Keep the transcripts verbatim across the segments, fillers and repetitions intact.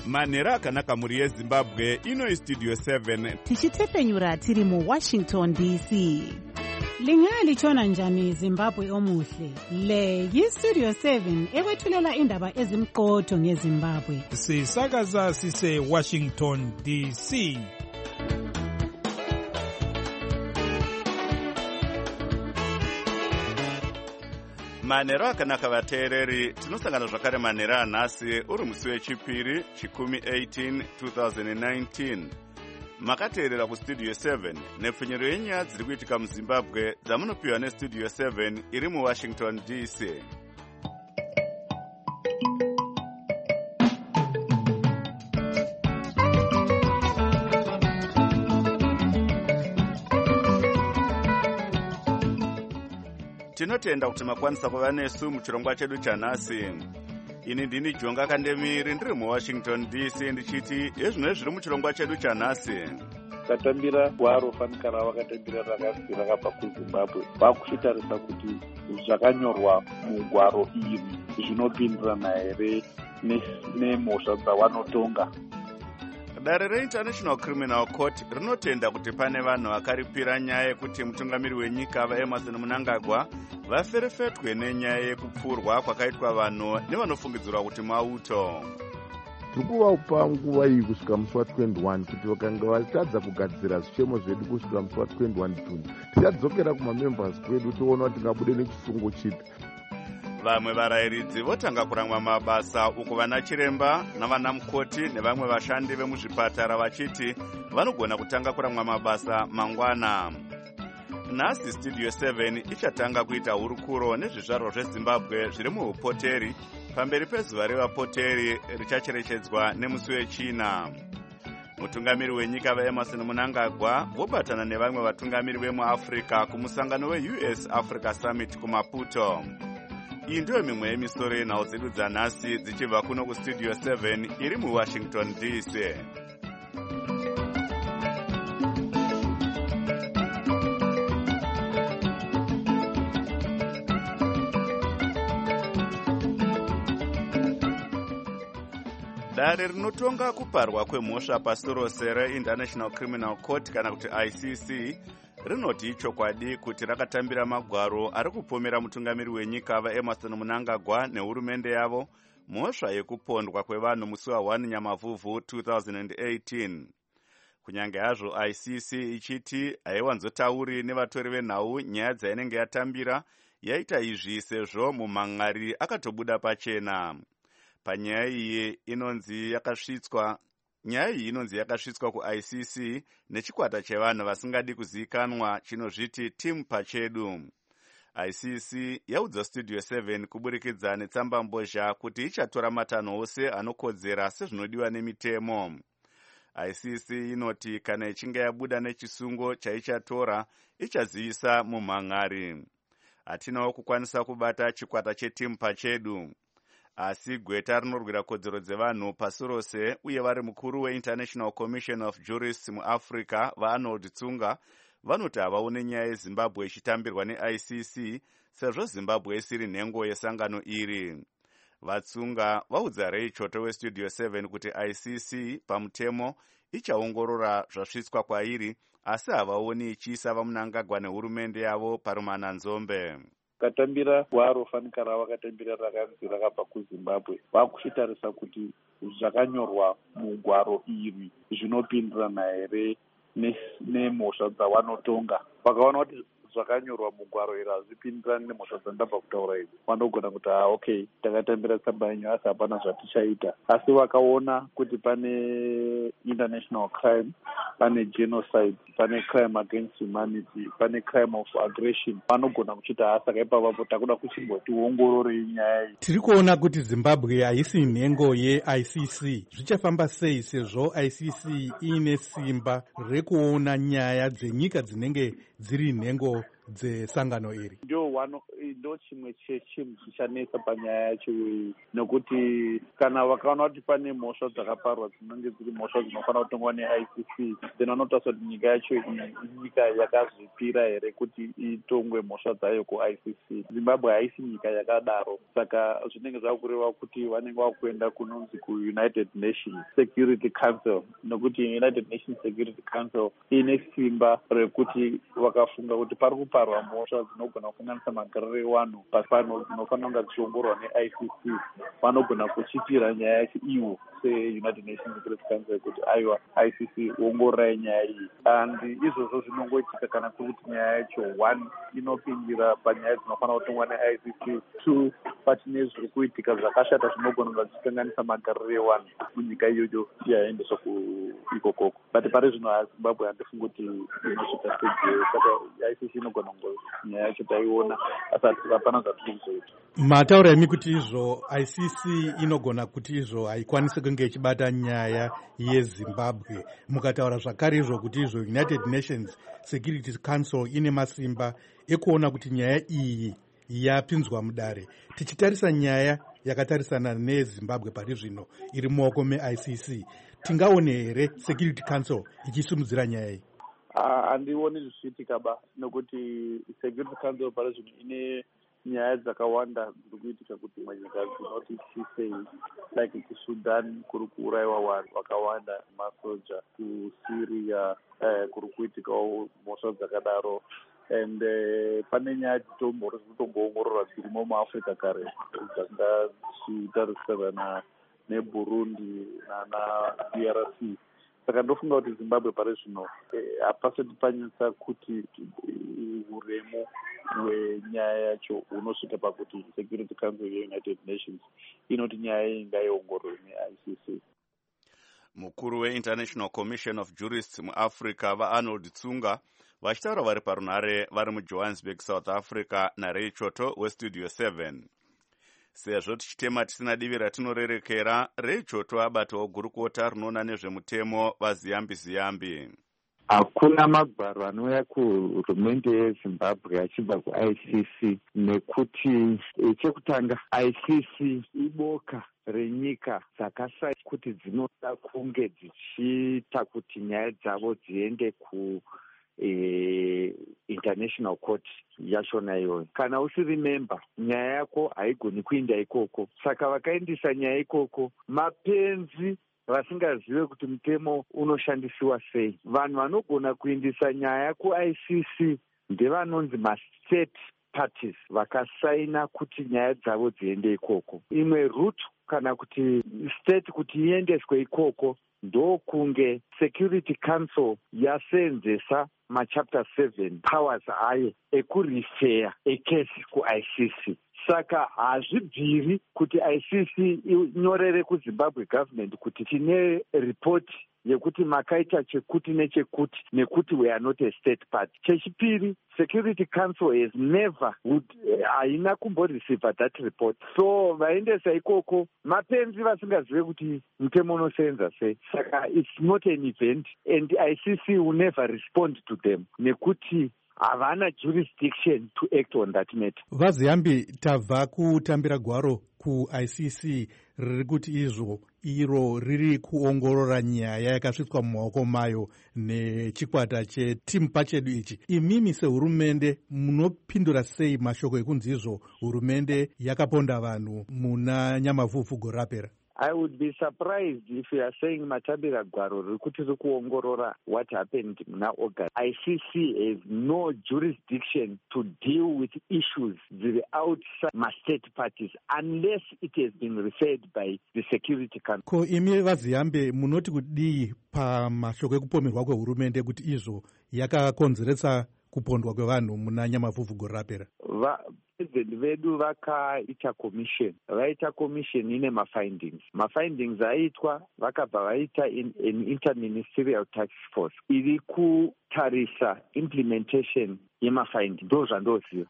manhero akanaka mhuri yezimbabwe. Ino istudio seven tichitefenyura tiri muwashington D C. Lingalitshona njani Zimbabwe omuhle? Le yistudio seven ekwethulela indaba ezimqotho ngeZimbabwe. Sisakaza sise Washington D C. manhero akanaka vateereri, tinosangana zvakare manhero anhasi uri musi wechipiri chikumi eighteen twenty nineteen. Makateerera kustudio seven nepfunyiro yenyaya dziri kuitika muZimbabwe dzamunopiwa nestudio seven iri muWashington D C. Tinotenda kuti makwanisa kuva nesu muchirongwa chedu chanhasi. Ini ndini Jonga Kandemiri ndiri muWashington D C ndichiti ezvino zviri muchirongwa chedu chanhasi. Katambira gwaro fanikara vakatambira rakasi rakabva kuZimbabwe vakushitarisa kuti zvakanyorwa mugwaro iri zvinopindirana here nemhosva dzavanotonga. Dare reInternational Criminal Court rinotenda kuti pane vanhu vakaripira nyaya yekuti mutungamiri wenyika vaEmmerson Mnangagwa vaferefetwe nenyaya yekupfurwa kwakaitwa vanhu nevanofungidzirwa kuti mauto. Tirikuvapa nguva iyi kusvika musi wa twenty-one kuti vakanga vatadza kugadzira zvichemo zvedu kusvika musi wa twenty-one June tichadzokera kumamembers kwedu tiona kuti tingabude nechisungo chipi. Vamwe varayiridzi votanga kurangwa mabasa uko vana chiremba navana mukoti nevamwe vashandi vemuzvipatara vachiti vanogona kutanga kurangwa mabasa mangwana. Nhasi studio seven ichatanga kuita hurukuro nezvizvarwa zveZimbabwe zviri muupoteri pamberi pezuva revapoteri richacherechedzwa nemusi wechina. Mutungamiri wenyika vaEmmerson Mnangagwa vobatana nevamwe vatungamiri vemuAfrica kumusangano weU S Africa Summit kuMaputo. Iyi ndiyo mimwe yemisoro yenhau dzedu dzanhasi dzichibva kuno kustudio seven iri muWashington D C. Dare rinotonga kuparwa kwemhosva pasi rose reInternational Criminal Court kana kuti I C C rinoti ichokwadi kuti rakatambira magwaro ari kupomera mutungamiri wenyika vaEmmerson Mnangagwa nehurumende yavo mhosva yekupondwa kwevanhu musi wa one Nyamavhuvhu twenty eighteen. Kunyange hazvo I C C ichiti haiwanzotauri nevatori venhau nyaya dzainenge yatambira, yaita izvi sezvo mumhan'ari akatobuda pachena. Panyaya iyi inonzi yakasvitswa Nyaya iyi inonzi yakasvitswa kuI C C nechikwata chevanhu vasingadi kuzivikanwa chinozviti Team Pachedu. I C C yaudza studio seven kuburikidza netsamba mbozha kuti ichatora matanho ose anokodzera sezvinodiwa nemitemo. I C C inoti kana ichinge yabuda nechisungo chaichatora ichazivisa mumhan'ari. Hatinawo kukwanisa kubata chikwata cheTeam Pachedu. Asi gweta rinorwira kodzero dzevanhu pasi rose uye vari mukuru weInternational Commission of Jurists muAfrica vaArnold Tsunga vanoti havaone nyaya yeZimbabwe ichitambirwa neI C C sezvo Zimbabwe isiri nhengo yesangano iri. Vatsunga vaudza Ray Choto westudio seven kuti I C C pamutemo ichaongorora zvasvitswa kwairi asi havaoni ichiisa vaMnangagwa nehurumende yavo parumananzombe. Katambira gwaro fanikara vakatambira rakasi rakabva kuZimbabwe vakushitarisa kuti zvakanyorwa mugwaro iri zvinopindirana here nemhosva dzavanotonga. Vakaona kuti zvakanyorwa mugwaro iri hazvipindirani nemhosva dzandabva kutaura idzi, vanogona kuti ah okay takatambira tsamba yenyu asi hapana zvatichaita. Asi vakaona kuti pane international crime, pane genocide, pane crime against humanity, pane crime of aggression, vanogona kuchita hasa ipavapo takuda kuchimboti uongororei nyaya iyi. Tiri kuona kuti Zimbabwe haisi nhengo yeI C C. Zvichafamba sei sezvo I C C ine simba rekuona nyaya dzenyika dzinenge dziri nhengo dzesangano iri? Ndo wano ndo chimwe chechinhu chichanetsa panyaya yacho iyi, nokuti kana vakaona kuti pane mhosva dzakaparwa dzinenge dziri mhosva dzinofanira kutongwa ne-I C C, then vanotarisa kuti nyika yacho iyi inyika yakazvipira here kuti itongwe mhosva dzayo ku-I C C. Zimbabwe haisi nyika yakadaro, saka zvinenge zvakureva kuti vanenge vakuenda kunonzi ku-United Nations Security Council, nokuti United Nations Security Council ine simba rekuti vakafunga kuti pari kuparwa mhosva dzinogona kukanganisa magariro evanhu pasi pano dzinofanira kunge dzichiongororwa ne-I C C, vanogona kuchipira nyaya yacho ivo se-United Nations Security Council kuti aiwa I C C ongororai nyaya iyi. And izvozvo zvinongoitika kana kuti nyaya yacho one inopindira panyaya dzinofanira kutongwa ne-I C C, two pachine zviri kuitika zvakashata zvinogona kunge zvichikanganisa magariro evanhu munyika iyoyo yaendeswa kuikokoko. But pari zvino Zimbabwe handifungi kuti inosvika stage, saka I C C inogona kunge nyaya yacho taiona asati hapana zvatiri kuzoita. Mataura imi kuti izvo I C C inogona kuti izvo haikwanisi kunge ichibata nyaya yeZimbabwe, mukataura zvakare izvo kuti izvo United Nations Security Council ine masimba ekuona kuti nyaya iyi yapinzwa mudare. Tichitarisa nyaya yakatarisana neZimbabwe pari zvino iri mumaoko me-I C C, tingaone here Security Council ichisimudzira nyaya iyi? Handioni zvichiitika ba, nokuti Security Council pari zvino ine nyaya dzakawanda dziri kuitika kuti manyika dzinoti tisei, like kuSudan kuri kuurayiwa vanhu vakawanda, masoja kuSyria eh, kuri kuitikawo mhosva dzakadaro. And uh, pane nyaya dzitombori kutomboongororwa dzirimo muAfrica kare dzanga dzichitarisana neBurundi nana D R C. Saka ndofunga kuti Zimbabwe pari zvino hapasati panyatsa kuti uremu hwenyaya yacho unosvika pakuti Security Council yeUnited Nations inoti nyaya iyi ngaiongororwe ne-I C C. Mukuru weInternational Commission of Jurists muAfrica vaArnold Tsunga vachitaura vari parunhare vari muJohannesburg, South Africa, naRay Choto weStudio seven. Sezvo tichitema tisina divi ratinorerekera, Ray Choto abatawo gurukota rinoona nezvemutemo vaZiyambi Ziyambi. Hakuna magwaro anouya kuhurumende yeZimbabwe achibva ku-I C C, nekuti chekutanga I C C iboka renyika dzakasai kuti dzinoda kunge dzichiita kuti nyaya dzavo dziende ku E, International Court yachona iyoyo. Kana usiri member, nyaya yako haigoni kuinda ikoko. Saka vakaendesa nyaya ikoko, mapenzi vasingazive kuti mutemo unoshandisiwa sei. Vanhu vanogona kuindisa nyaya ku-I C C ndevanonzi ma-state parties vakasaina kuti nyaya dzavo dziende ikoko. Imwe route kana kuti state kuti iendeswe ikoko ndokunge Security Council yaseenzesa machapter seven powers ayo ekurifeya ekesi ku-I C C. Saka hazvibviri kuti I C C inyorere kuZimbabwe government kuti tine report yekuti makaita chekuti nechekuti nekuti we are not a state party. Chechipiri, Security Council has never would haina kumboreceive that report. So vaendesa ikoko mapenzi vasingazive kuti mutemo unoseenza sei. Saka it's not an event and I C C will never respond to them nekuti havana jurisdiction to act on that matter. VaZiyambi, tabva kutambira gwaro ku-I C C riri kuti izvo iro riri kuongorora nyaya yakasvitswa mumaoko mayo nechikwata chetimu pachedu ichi. Imimi sehurumende munopindura sei mashoko ekunzi izvo hurumende yakaponda vanhu muna nyamavhuvhu gorapera? I would be surprised if you are saying matambira gwaro rikuti rikuongorora what happened muna August. I C C has no jurisdiction to deal with issues that are outside my state parties unless it has been referred by the Security Council. Ko imi vaZiyambi munoti kudii pamashoko ekupomerwa kwehurumende kuti izvo yakakonzeresa kupondwa kwevanhu muna nyamavhuvhu gorapera? Va president vedu vakaita commission, vaita commission ine mafindings. Mafindings aitwa vakabva vaita in an interministerial task force iri kutarisa implementation yemafindings. Ndo zvandoziva.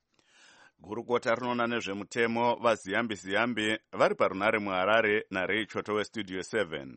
Gurukota rinoona nezvemutemo vaZiyambi Ziyambi vari parunhare muHarare naRay Choto weStudio seven.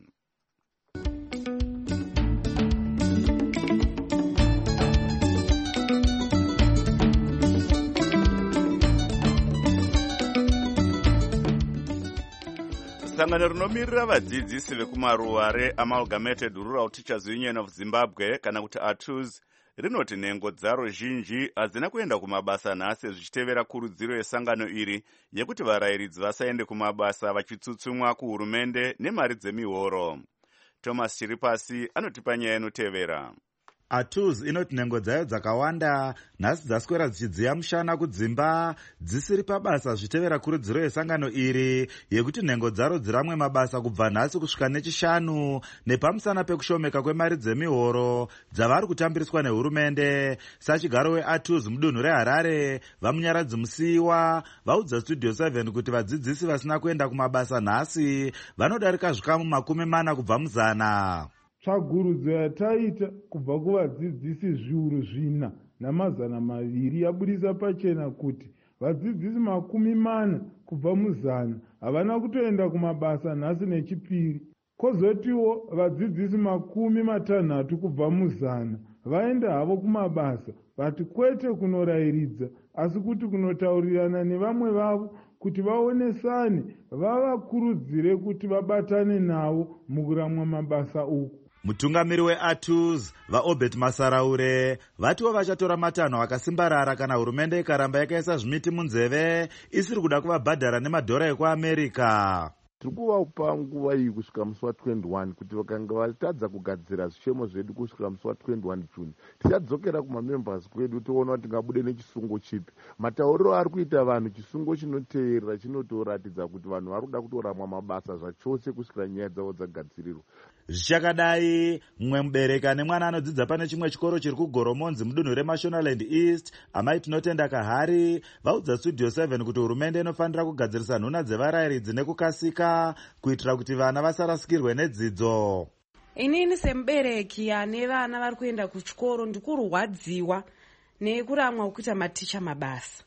sangano rinomirira vadzidzisi vekumaruare Amalgamated Rural Teachers Union of Zimbabwe kana kuti A T U Z rinoti nhengo dzaro zhinji hadzina kuenda kumabasa nhasi zvichitevera kurudziro yesangano iri yekuti varayiridzi vasaende kumabasa vachitsutsumwa kuhurumende nemari dzemihoro. Thomas Chiripasi anotipa nyaya inotevera. A T U Z inoti nhengo dzayo dzakawanda nhasi dzaswera dzichidziya mushana kudzimba dzisiri pabasa zvichitevera kurudziro yesangano iri yekuti nhengo dzaro dziramwe mabasa kubva nhasi kusvika nechishanu nepamusana pekushomeka kwemari dzemihoro dzavari kutambiriswa nehurumende. Sachigaro we-A T U Z mudunhu reHarare Vamunyaradzi Musiyiwa vaudza Studio seven kuti vadzidzisi vasina kuenda kumabasa nhasi vanodarika zvikamu makumi mana kubva muzana. Tsvagurudzo yataita kubva kuvadzidzisi zviuru zvina namazana maviri yabudisa pachena kuti vadzidzisi makumi mana kubva muzana havana kutoenda kumabasa nhasi nechipiri. Kozotiwo vadzidzisi makumi matanhatu kubva muzana vaenda havo kumabasa, vati kwete kunorayiridza asi kuti kunotaurirana nevamwe vavo kuti vaonesane vavakurudzire kuti vabatane navo mukuramwa mabasa uku. Mutungamiri we-A T U Z vaObert Masaraure vatiwo vachatora matanho akasimbarara kana hurumende ikaramba yakaisa zvimiti munzeve isiri kuda kuvabhadhara nemadhora ekuAmerica. Tiri kuvapa nguva iyi kusvika musi wa21 kuti vakanga vatadza kugadzira zvichemo zvedu kusvika musi wa21 June tichadzokera kumamembers kwedu toona kuti tingabude nechisungo chipi. Matauriro ari kuita vanhu chisungo chinoteerera chinotoratidza kuti vanhu vari kuda kutoramwa mabasa zvachose kusvikira nyaya dzavo dzagadzirirwa. Zvichakadai mumwe mubereki ane mwana anodzidza pane chimwe chikoro chiri kugoromonzi mudunhu reMashonaland East amai Tinotenda Kahari vaudza Studio seven kuti hurumende inofanira kugadzirisa nhuna dzevarayiridzi nekukasika kuitira kuti vana vasarasikirwe nedzidzo. Inini semubereki ane vana vari kuenda kuchikoro ndikurwadziwa nekuramwa kuita maticha mabasa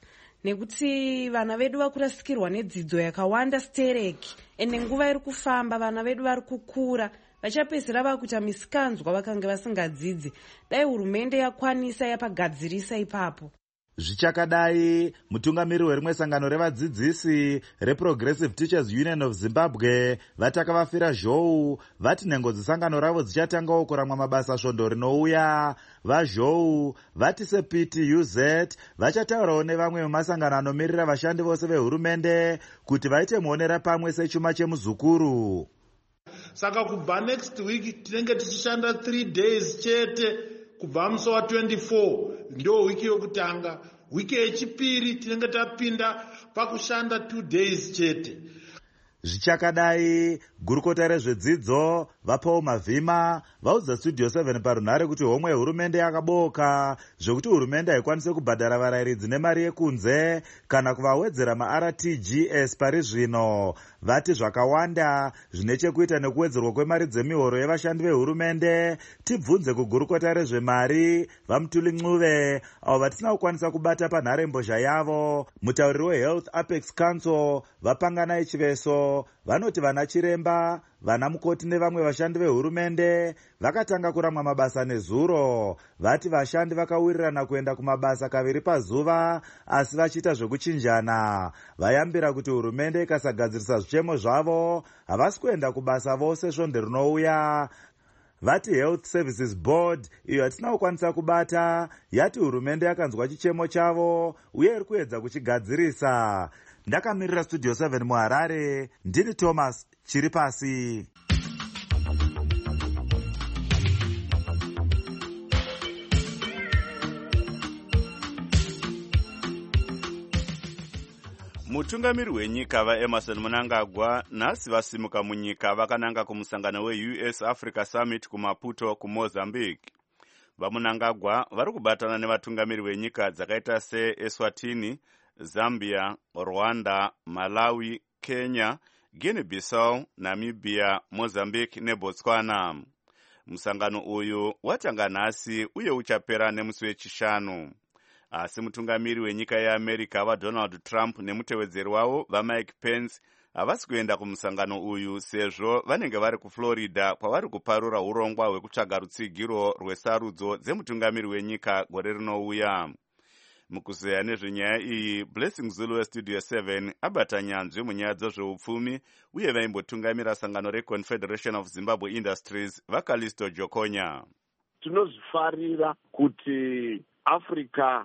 nekuti vana vedu vakurasikirwa nedzidzo yakawanda stereki ende nguva iri kufamba vana vedu vari kukura vachapedzisira vakuita misikanzwa vakanga vasingadzidzi. Dai hurumende yakwanisa yapagadzirisa ipapo. Zvichakadai mutungamiri werimwe sangano revadzidzisi reProgressive Teachers Union of Zimbabwe vatakavafira zhou vati nhengo dzesangano ravo dzichatangawo kuramwa mabasa svondo rinouya. VaZhou vati sepiti U Z vachataurawo nevamwe vemasangano anomirira vashandi vose vehurumende kuti vaite muonera pamwe sechuma chemuzukuru. Saka kubva next week tinenge tichishanda three days chete kubva musi wa twenty-four ndio wiki yokutanga. Wiki yechipiri tinenge tapinda pakushanda two days chete. Zvichakadai gurukota rezvedzidzo vaPaul Mavhima vaudza Studio seven parunhare kuti homwe hurumende yakaboka zvekuti hurumende haikwanisi kubhadhara varayiridzi nemari yekunze kana kuvawedzera ma-R T G S pari zvino. Vati zvakawanda zvine chekuita nekuwedzerwa kwemari dzemihoro yevashandi vehurumende. Tibvunze kugurukota rezvemari vaMutuli Ncube avo vatisina kukwanisa kubata panharembozha yavo. Mutauriri weHealth Apex Council vaPanganai Chiveso vanoti vana chiremba, vana mukoti nevamwe vashandi vehurumende vakatanga kuramwa mabasa nezuro. Vati vashandi vakawirirana kuenda kumabasa kaviri pazuva asi vachiita zvekuchinjana. Vayambira kuti hurumende ikasagadzirisa zvichemo zvavo havasi kuenda kubasa vose svondo rinouya. Vati Health Services Board iyo hatina kukwanisa kubata yati hurumende yakanzwa chichemo chavo uye iri kuedza kuchigadzirisa. Ndakamirira Studio seven muHarare, ndini Thomas Chiripasi. Mutungamiri wenyika vaEmerson Mnangagwa nhasi vasimuka munyika vakananga kumusangano weU S Africa Summit kuMaputo kuMozambique. VaMnangagwa vari kubatana nevatungamiri venyika dzakaita seEswatini, Zambia, Rwanda, Malawi, Kenya, Guinea-Bissau, Namibia, Mozambique neBotswana. Musangano uyu watanga nhasi uye uchapera nemusi wechishanu. Asi mutungamiri wenyika yeAmerica vaDonald Trump nemutevedzeri wavo vaMike Pence havasi kuenda kumusangano uyu sezvo vanenge vari kuFlorida kwavari kuparura urongwa hwekutsvaga rutsigiro rwesarudzo dzemutungamiri wenyika gore rinouya. mukuzeya nezvenyaya iyi Blessing Zulu westudio seven abata nyanzvi munyaya dzezveupfumi uye vaimbotungamira sangano reConfederation of Zimbabwe Industries vaKalisto Jokonya. Tinozvifarira kuti Africa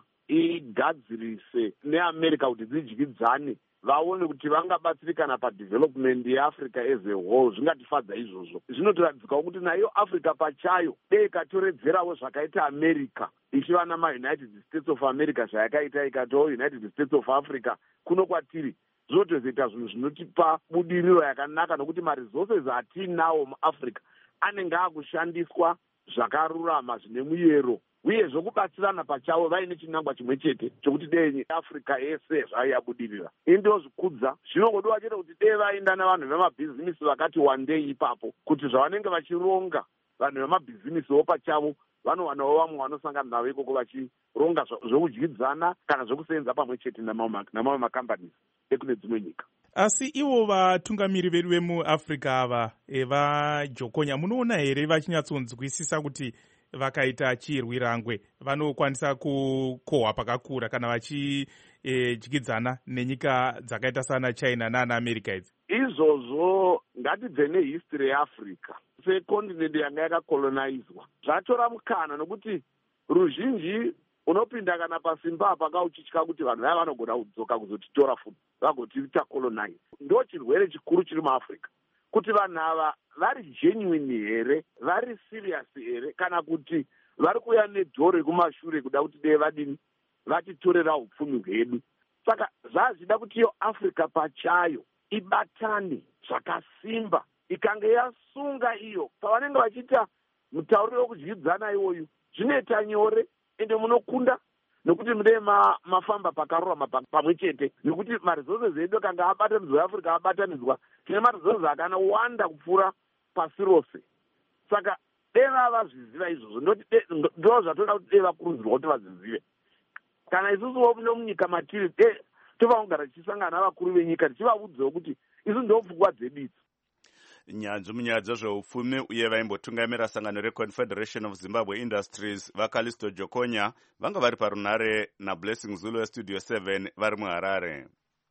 igadzirise neAmerica kuti dzidyidzane vaone kuti vangabatsirikana padevelopment yeAfrica as a whole. Zvingatifadza izvozvo. Zvinotoradzika kuti nayo Africa pachayo dei ikatoredzerawo zvakaita America ichiva namaUnited States of America zvayakaita ikatawo United States of Africa kuno kwatiri zvinotozoita zvinhu zvinotipa budiriro yakanaka nokuti maresources atinawo muAfrica anenge akushandiswa zvakarurama zvine muyero uye zvokubatsirana pachavo vaine chinangwa chimwe chete chokuti dei Africa yese zvaiyabudirira. Indozvikudza zvinongodiwa chete kuti dei vaenda navanhu vemabhizinisi vakati wandei ipapo kuti zvavanenge vachironga vanhu vemabhizinisiwo pachavo vanowanawo vamwe vanosangana navo ikoko vachironga zvokudyidzana kana zvokusenza pamwe chete namamwe makampanisi ekune dzimwe nyika. Asi ivo vatungamiri vedu vemuAfrica ava vaJokonya, munoona here vachinyatsonzwisisa kuti vakaita chirwirangwe vanokwanisa kukohwa pakakura kana vachidyidzana e, nenyika dzakaita sana China nana America idzi? Izvozvo ngatibve nehistory yeAfrica sekontinenti yanga yakakolonizwa zvatora mukana nokuti ruzhinji unopinda kana pasimba pakauchitya kuti vanhu vaya vanogona kudzoka kuzotitora futi vagotiita colonize. Ndo chirwere chikuru chiri muAfrica kuti vanhu ava vari genuine here, vari serious here, kana kuti vari kuya nedhoro kumashure kuda kuti dei vadini vatitorera upfumi hwedu. Saka zvazvida kuti iyo Africa pachayo ibatane zvakasimba ikange yasunga iyo pavanenge vachiita mutauriro wekudyidzana iwoyu zvinoita nyore ende munokunda nokuti mudei mafamba pakarurama pamwe chete nokuti maresources edu kanga abatanidzwa eAfrica abatanidzwa tine maresources akawanda kupfuura pasi rose. Saka dei vazviziva izvozvo ndo zvatoda kuti dei vakurudzirwa kuti vazvizive. Kana isusuwo nomunyika matiri dei tovangogara tichisangana navakuru venyika tichivaudzawo kuti isu ndo pfungwa dzedu idzi. Nyanzvi munyaya dzezveupfumi uye vaimbotungamira sangano reConfederation of Zimbabwe Industries vaKalisto Jokonya vanga vari parunare naBlessing Zulu westudio seven vari muHarare.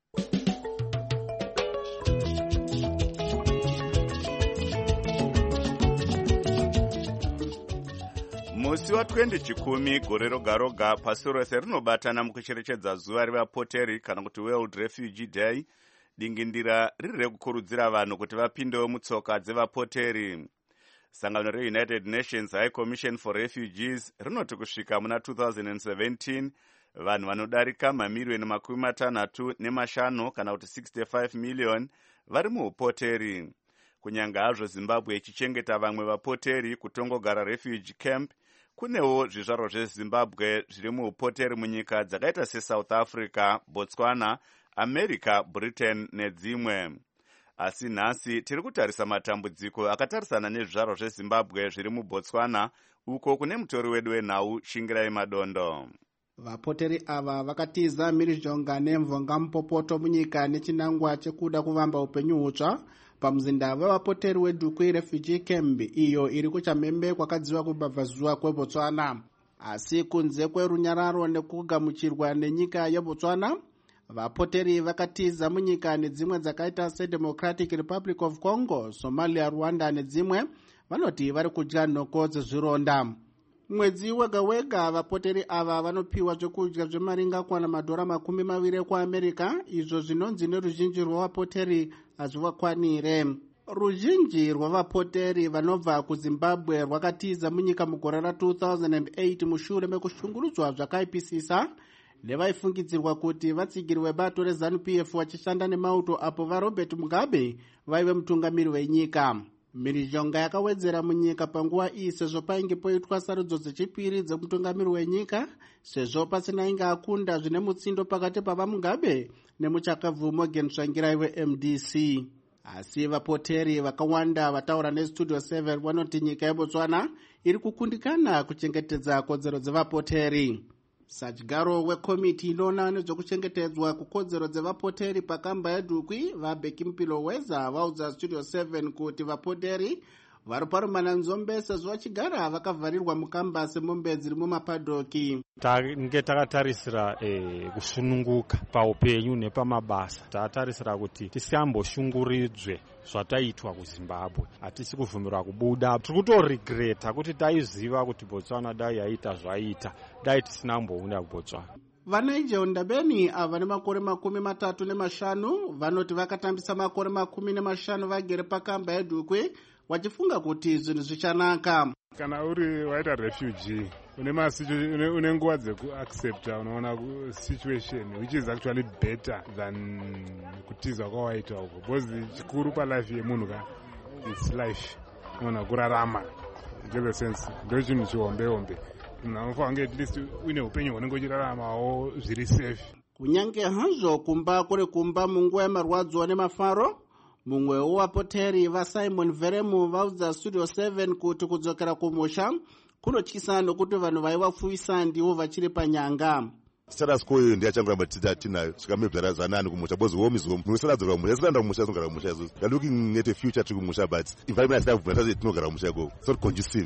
Musi wa20 chikumi gore roga roga pasi rose rinobatana mukucherechedza zuva revapoteri kana kuti World Refugee Day. Dingindira riri rekukurudzira vanhu kuti vapindewo mutsoka dzevapoteri. Sangano reUnited Nations High Commission for Refugees rinoti kusvika muna two thousand seventeen vanhu vanodarika mamiliyoni makumi matanhatu nemashanu kana kuti sixty-five million vari muupoteri. Kunyanga hazvo Zimbabwe ichichengeta vamwe vapoteri kutongogara refugee camp, kunewo zvizvarwa zveZimbabwe zviri muupoteri munyika dzakaita seSouth Africa, Botswana, America, Britain nedzimwe. Asi nhasi tiri kutarisa matambudziko akatarisana nezvizvarwa zveZimbabwe zviri muBotswana uko kune mutori wedu wenhau Shingirai Madondo. Vapoteri ava vakatiza mhirizhonga nemvonga mupopoto munyika nechinangwa chekuda kuvamba upenyu hutsva pamuzinda wevapoteri weDukwi Refugee Camp iyo iri kuChamhembe kwakadziva kubhabhazuva kweBotswana. Asi kunze kwerunyararo nekugamuchirwa nenyika yeBotswana, vapoteri vakatiza munyika nedzimwe dzakaita seDemocratic Republic of Congo, Somalia, Rwanda nedzimwe vanoti vari kudya nhoko dzezvironda. Mwedzi wega wega vapoteri ava vanopiwa zvekudya zvemaringa kwana madhora makumi maviri kuAmerica, izvo zvinonzi neruzhinji rwavapoteri hazvivakwanire. Ruzhinji rwavapoteri vanobva kuZimbabwe rwakatiza munyika mugore ra two thousand eight mushure mekushungurudzwa zvakaipisisa nevaifungidzirwa kuti vatsigirwe bato reZANU-P F vachishanda nemauto apo vaRobert Mugabe vaive mutungamiri wenyika. Mhirizhonga yakawedzera munyika panguva iyi sezvo painge poitwa sarudzo dzechipiri dzemutungamiri wenyika sezvo pasina inge akunda zvine mutsindo pakati pavaMugabe nemuchakabvu Morgan Tsvangirai weM D C. Asi vapoteri vakawanda vataura neStudio seven vanoti nyika yeBotswana iri kukundikana kuchengetedza kodzero dzevapoteri. Sajigaro wekomiti inoona nezvekuchengetedzwa kukodzero dzevapoteri pakamba yeDukwi vaBheki Mpilo Weza vaudza Studio seven kuti vapoteri vari parumana nzombe sezvo vachigara vakavharirwa mukambasi mombe dziri mumapadhoki. Tange takatarisira eh, kusununguka paupenyu nepamabasa. Tatarisira kuti tisamboshunguridzwe zvataitwa kuZimbabwe. Hatisi kubvumirwa kubuda. Tiri kutoregreta kuti taiziva kuti Botswana dai yaita zvaita, dai tisina kumbounda kuBotswana. Vanaije Ndabeni ava nemakore makumi matatu nemashanu vanoti vakatambisa makore makumi nemashanu vagere pakamba yeDhukwe wachifunga kuti zvinhu zvichanaka. Kana uri waita refugee une masitu une nguva dzekuaccepta, unoona situation which is actually better than kutiza kwawaita uko, because chikuru palife yemunhu ka it's life, unoona kurarama ngeze sense ndio chinhu chihombe hombe. Munhu anofanira at least uine upenyu hunenge uchiraramawo zviri safe. Kunyange hazvo kumba kuri kumba munguva yemarwadzo nemafaro, mumwe wevapoteri vaSimon Veremu vaudza Studio seven kuti kudzokera kumusha kunotyisa nokuti vanhu vaivapfuwisa ndivo vachiri panyanga. Status quo iyo ndiyachanguramba tinayo svikamebvera zanani kumusha because home is home. Munosaradzira kumusha, siranda kumusha tinogara kumusha isusu. We are looking at a future tiri kumusha but environment hatina kubvira tinogara kumusha ikoko. It's not conducive.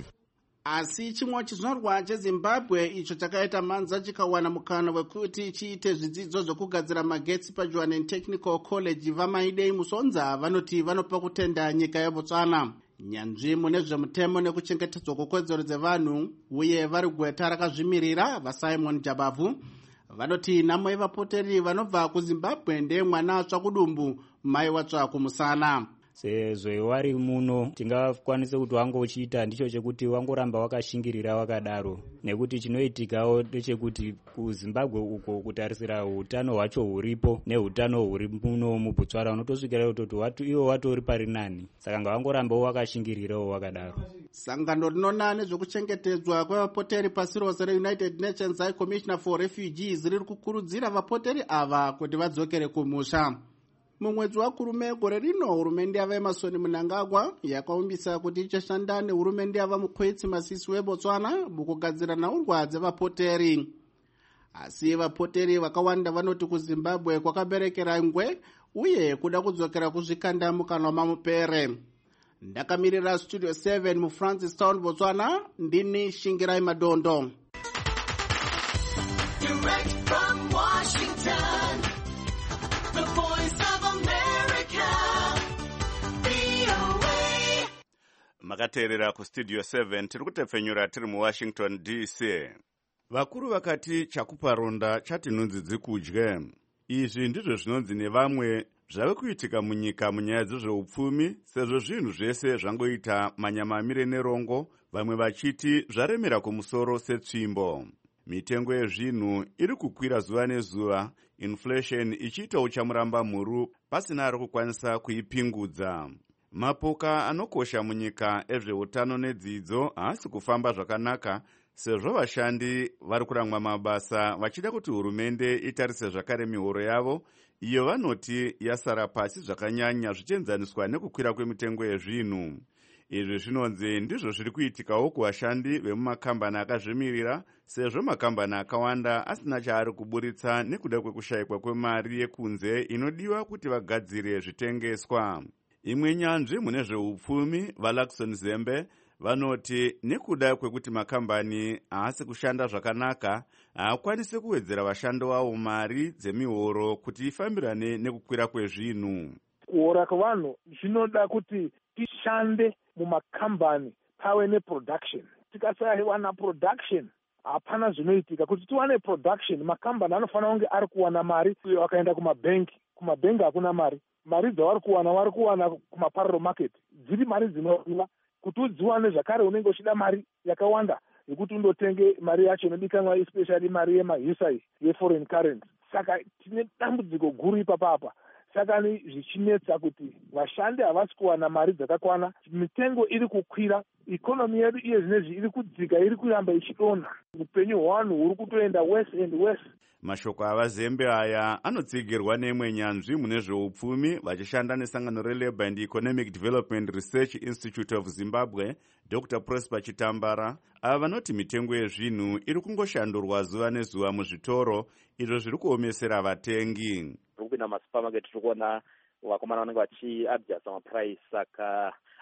Asi chimwe chizvarwa cheZimbabwe icho chakaita manza chikawana mukana wekuti chiite zvidzidzo zvokugadzira magetsi paJohann Technical College vaMaidei Musonza vanoti vanopa kutenda nyika yeBotswana. Nyanzvi mune zvemutemo nekuchengetedzwa kwekodzero dzevanhu uye vari gweta rakazvimirira vaSimon Jabavu vanoti nhamo yevapoteri vanobva kuZimbabwe ndeye mwana atsva kudumbu mai watsva kumusana. Sezvo wari muno tingakwanise kuti wango uchiita ndicho chekuti wangoramba wakashingirira wakadaro, nekuti chinoitikawo ndechekuti kuZimbabwe uko kutarisira hutano hwacho huripo nehutano huri muno muBotswana unotosvikira kuti watu iwo watori pari nani, saka ngawangoramba wakashingirirawo wakadaro. Sangano rinona nezvekuchengetedzwa kwevapoteri pasi rose reUnited Nations High Commissioner for Refugees riri kukurudzira vapoteri ava kuti vadzokere kumusha. Mumwedzi waKurume gore rino hurumende yava Emerson Mnangagwa yakaumbisa kuti ichashanda nehurumende yava Mokgweetsi Masisi weBotswana mukugadzira nhaurwa dzevapoteri. Asi vapoteri vakawanda vanoti kuZimbabwe kwakaberekera ngwe uye kuda kudzokera kuzvikanda mukanwa mamupere. Ndakamirira Studio seven muFrancis Town Botswana, ndini Shingirai Madondo. Direct from Washington, the voice of America, V O A. Makateerera kuStudio seven tiri kutepfenyura tiri muWashington D C. Vakuru vakati chakupa ronda chati nhunzi dzikudye. Izvi ndizvo zvinonzi nevamwe zvave kuitika munyika munyaya dzezveupfumi, sezvo zvinhu zvese zvangoita manyamamire nerongo, vamwe vachiti zvaremera kumusoro setsvimbo. Mitengo yezvinhu iri kukwira zuva nezuva, inflation ichiita uchamuramba mhuru pasina ari kukwanisa kuipingudza. Mapoka anokosha munyika ezveutano nedzidzo haasi kufamba zvakanaka, sezvo vashandi vari kuramwa mabasa vachida kuti hurumende itarise zvakare mihoro yavo, iyo vanoti yasara pasi zvakanyanya zvichienzaniswa nekukwira kwemitengo yezvinhu. Izvi zvinonzi ndizvo zviri kuitikawo kuvashandi vemumakambani akazvimirira, sezvo makambani akawanda asina chaari kuburitsa nekuda kwekushayikwa kwemari yekunze inodiwa kuti vagadzire zvitengeswa. Imwe nyanzvi mune zveupfumi vaLaxon Zembe vanoti nekuda kwekuti makambani haasi kushanda zvakanaka, haakwanisi kuwedzera vashandi vavo mari dzemihoro kuti ifambirane nekukwira kwezvinhu. Kuora kwevanhu zvinoda kuti tishande mumakambani pave neproduction. Tikasawana production hapana zvinoitika. Kuti tiwane production, makambani anofanira kunge ari kuwana mari uye wakaenda kumabhenki. Kumabhenki hakuna mari. Mari dzavari kuwana vari kuwana kumaparallel market. Dziri mari dzinodiwa kuti udziwane zvakare unenge uchida mari yakawanda yekuti undotenge mari yacho inodikanwa, especially mari yemahisai yeforeign currency. Saka tine dambudziko guru ipapapa. Saka ni zvichinetsa kuti vashandi havasi kuwana mari dzakakwana, mitengo iri kukwira, ikonomi yedu iye zvinezvi iri kudzika, iri kuramba ichidonha, upenyu hwevanhu huri kutoenda worse and worse. Mashoko avaZembe aya anotsigirwa neimwe nyanzvi mune zveupfumi vachishanda nesangano reLabour and Economic Development Research Institute of Zimbabwe, Doctor Prosper Chitambara, ava vanoti mitengo yezvinhu iri kungoshandurwa zuva nezuva muzvitoro, izvo zviri kuomesera vatengi. Kupinda masupermarket tiri kuona vakomana vanenge vachiadjasta maprice, saka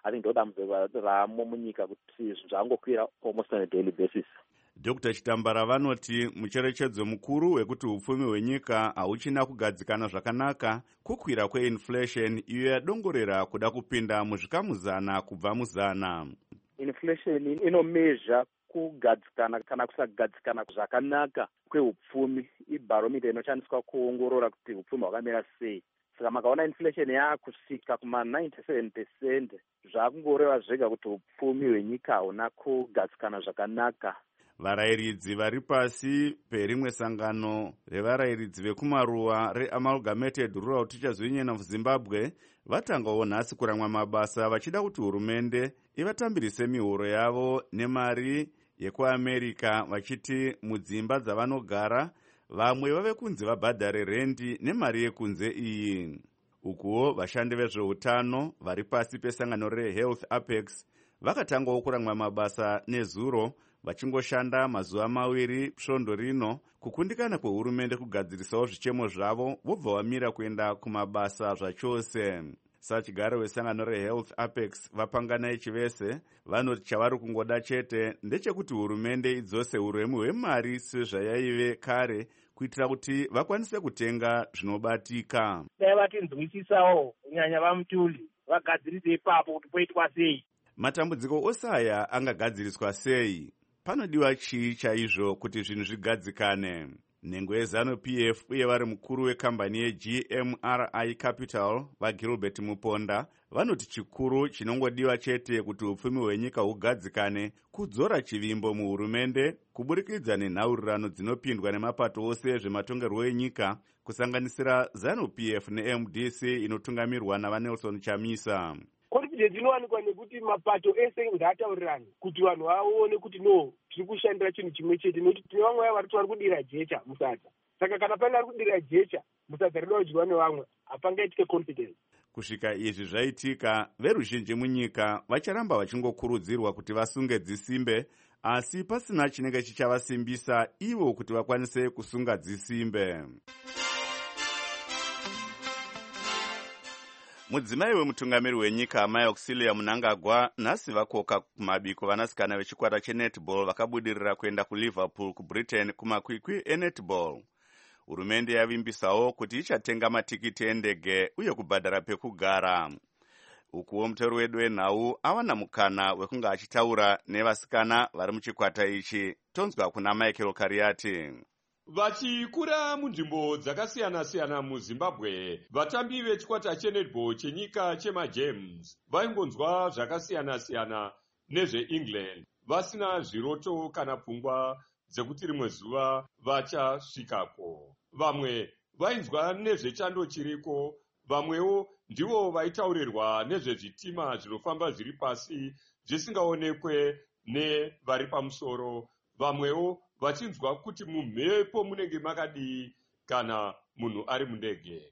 I think ndodambudziko ramo munyika kuti zvinhu zvangokwira almost on a daily basis. Dr Chitambara vanoti mucherechedzo mukuru wekuti upfumi hwenyika hauchina kugadzikana zvakanaka kukwira kweinflation iyo yadongorera kuda kupinda muzvikamuzana kubva muzana. Inflation inomezha kugadzikana kana kusagadzikana zvakanaka kweupfumi. Ibaromita inoshandiswa kuongorora kuti upfumi hwakamira sei. Saka makaona inflation yakusvika kuma ninety-seven percent zvakungoreva zvega kuti upfumi hwenyika hauna kugadzikana zvakanaka. Varayiridzi vari pasi perimwe sangano revarayiridzi vekumaruwa reAmalgamated Rural Teachers Union of Zimbabwe vatangawo nhasi kuramwa mabasa vachida kuti hurumende ivatambirise mihoro yavo nemari yekuAmerica, vachiti mudzimba dzavanogara vamwe vave kunze vabhadhare rendi nemari yekunze iyi. Ukuwo vashandi vezveutano vari pasi pesangano reHealth Apex vakatangawo kuramwa mabasa nezuro vachingoshanda mazuva maviri svondo rino kukundikana kwehurumende kugadzirisawo zvichemo zvavo vobva vamira kuenda kumabasa zvachose. Sachigaro wesangano reHealth Apex vapanganai chivese vanoti chavari kungoda chete ndechekuti hurumende idzose uremu hwemari sezvayaive kare kuitira kuti vakwanise kutenga zvinobatika. Dai vatinzwisisawo kunyanya vamutuli vagadzirise ipapo kuti poitwa sei. Matambudziko ose aya angagadziriswa sei? Panodiwa chii chaizvo kuti zvinhu zvigadzikane? Nhengo yeZanu-P F uye vari mukuru wekambani yeG M R I Capital vaGilbert Muponda vanoti chikuru chinongodiwa chete kuti upfumi hwenyika hugadzikane kudzora chivimbo muhurumende kuburikidza nenhaurirano dzinopindwa nemapato ose zvematongerwo enyika kusanganisira Zanu-P F neM D C inotungamirwa navaNelson Chamisa. Confidence inowanikwa nekuti mapato ese ngaataurirane kuti vanhu vaone kuti no tiri kushandira chinhu chimwe chete, nekuti tine vamwe vaya vari vari kudira jecha musadza. Saka kana pane ari kudira jecha musadza rinoda kudyiwa nevamwe hapangaitike confidence. Kusvika izvi zvaitika, veruzhinji munyika vacharamba vachingokurudzirwa kuti vasunge dzisimbe, asi pasina chinenge chichavasimbisa ivo kuti vakwanise kusunga dzisimbe. Mudzimai wemutungamiri wenyika Mai Auxilia Mnangagwa nhasi vakoka kumabiko vanasikana vechikwata chenetball vakabudirira kuenda kuLiverpool kuBritain kumakwikwi enetball. Hurumende yavimbisawo kuti ichatenga matikiti endege uye kubhadhara pekugara. Ukuwo muteuro wedu wenhau awana mukana wekunga achitaura nevasikana vari muchikwata ichi. Tonzwa kuna Michael Kariati. Vachikura munzvimbo dzakasiyana-siyana muZimbabwe, vatambi vechikwata chenetball chenyika chemaGems vaingonzwa zvakasiyana-siyana nezveEngland, vasina zviroto kana pfungwa dzekuti rimwe zuva vachasvikako. Vamwe vainzwa nezvechando chiriko, vamwewo ndivo vaitaurirwa nezvezvitima zvinofamba zviri pasi zvisingaonekwe nevari pamusoro, vamwewo vachinzwa kuti mumhepo munenge makadii kana munhu ari mundege.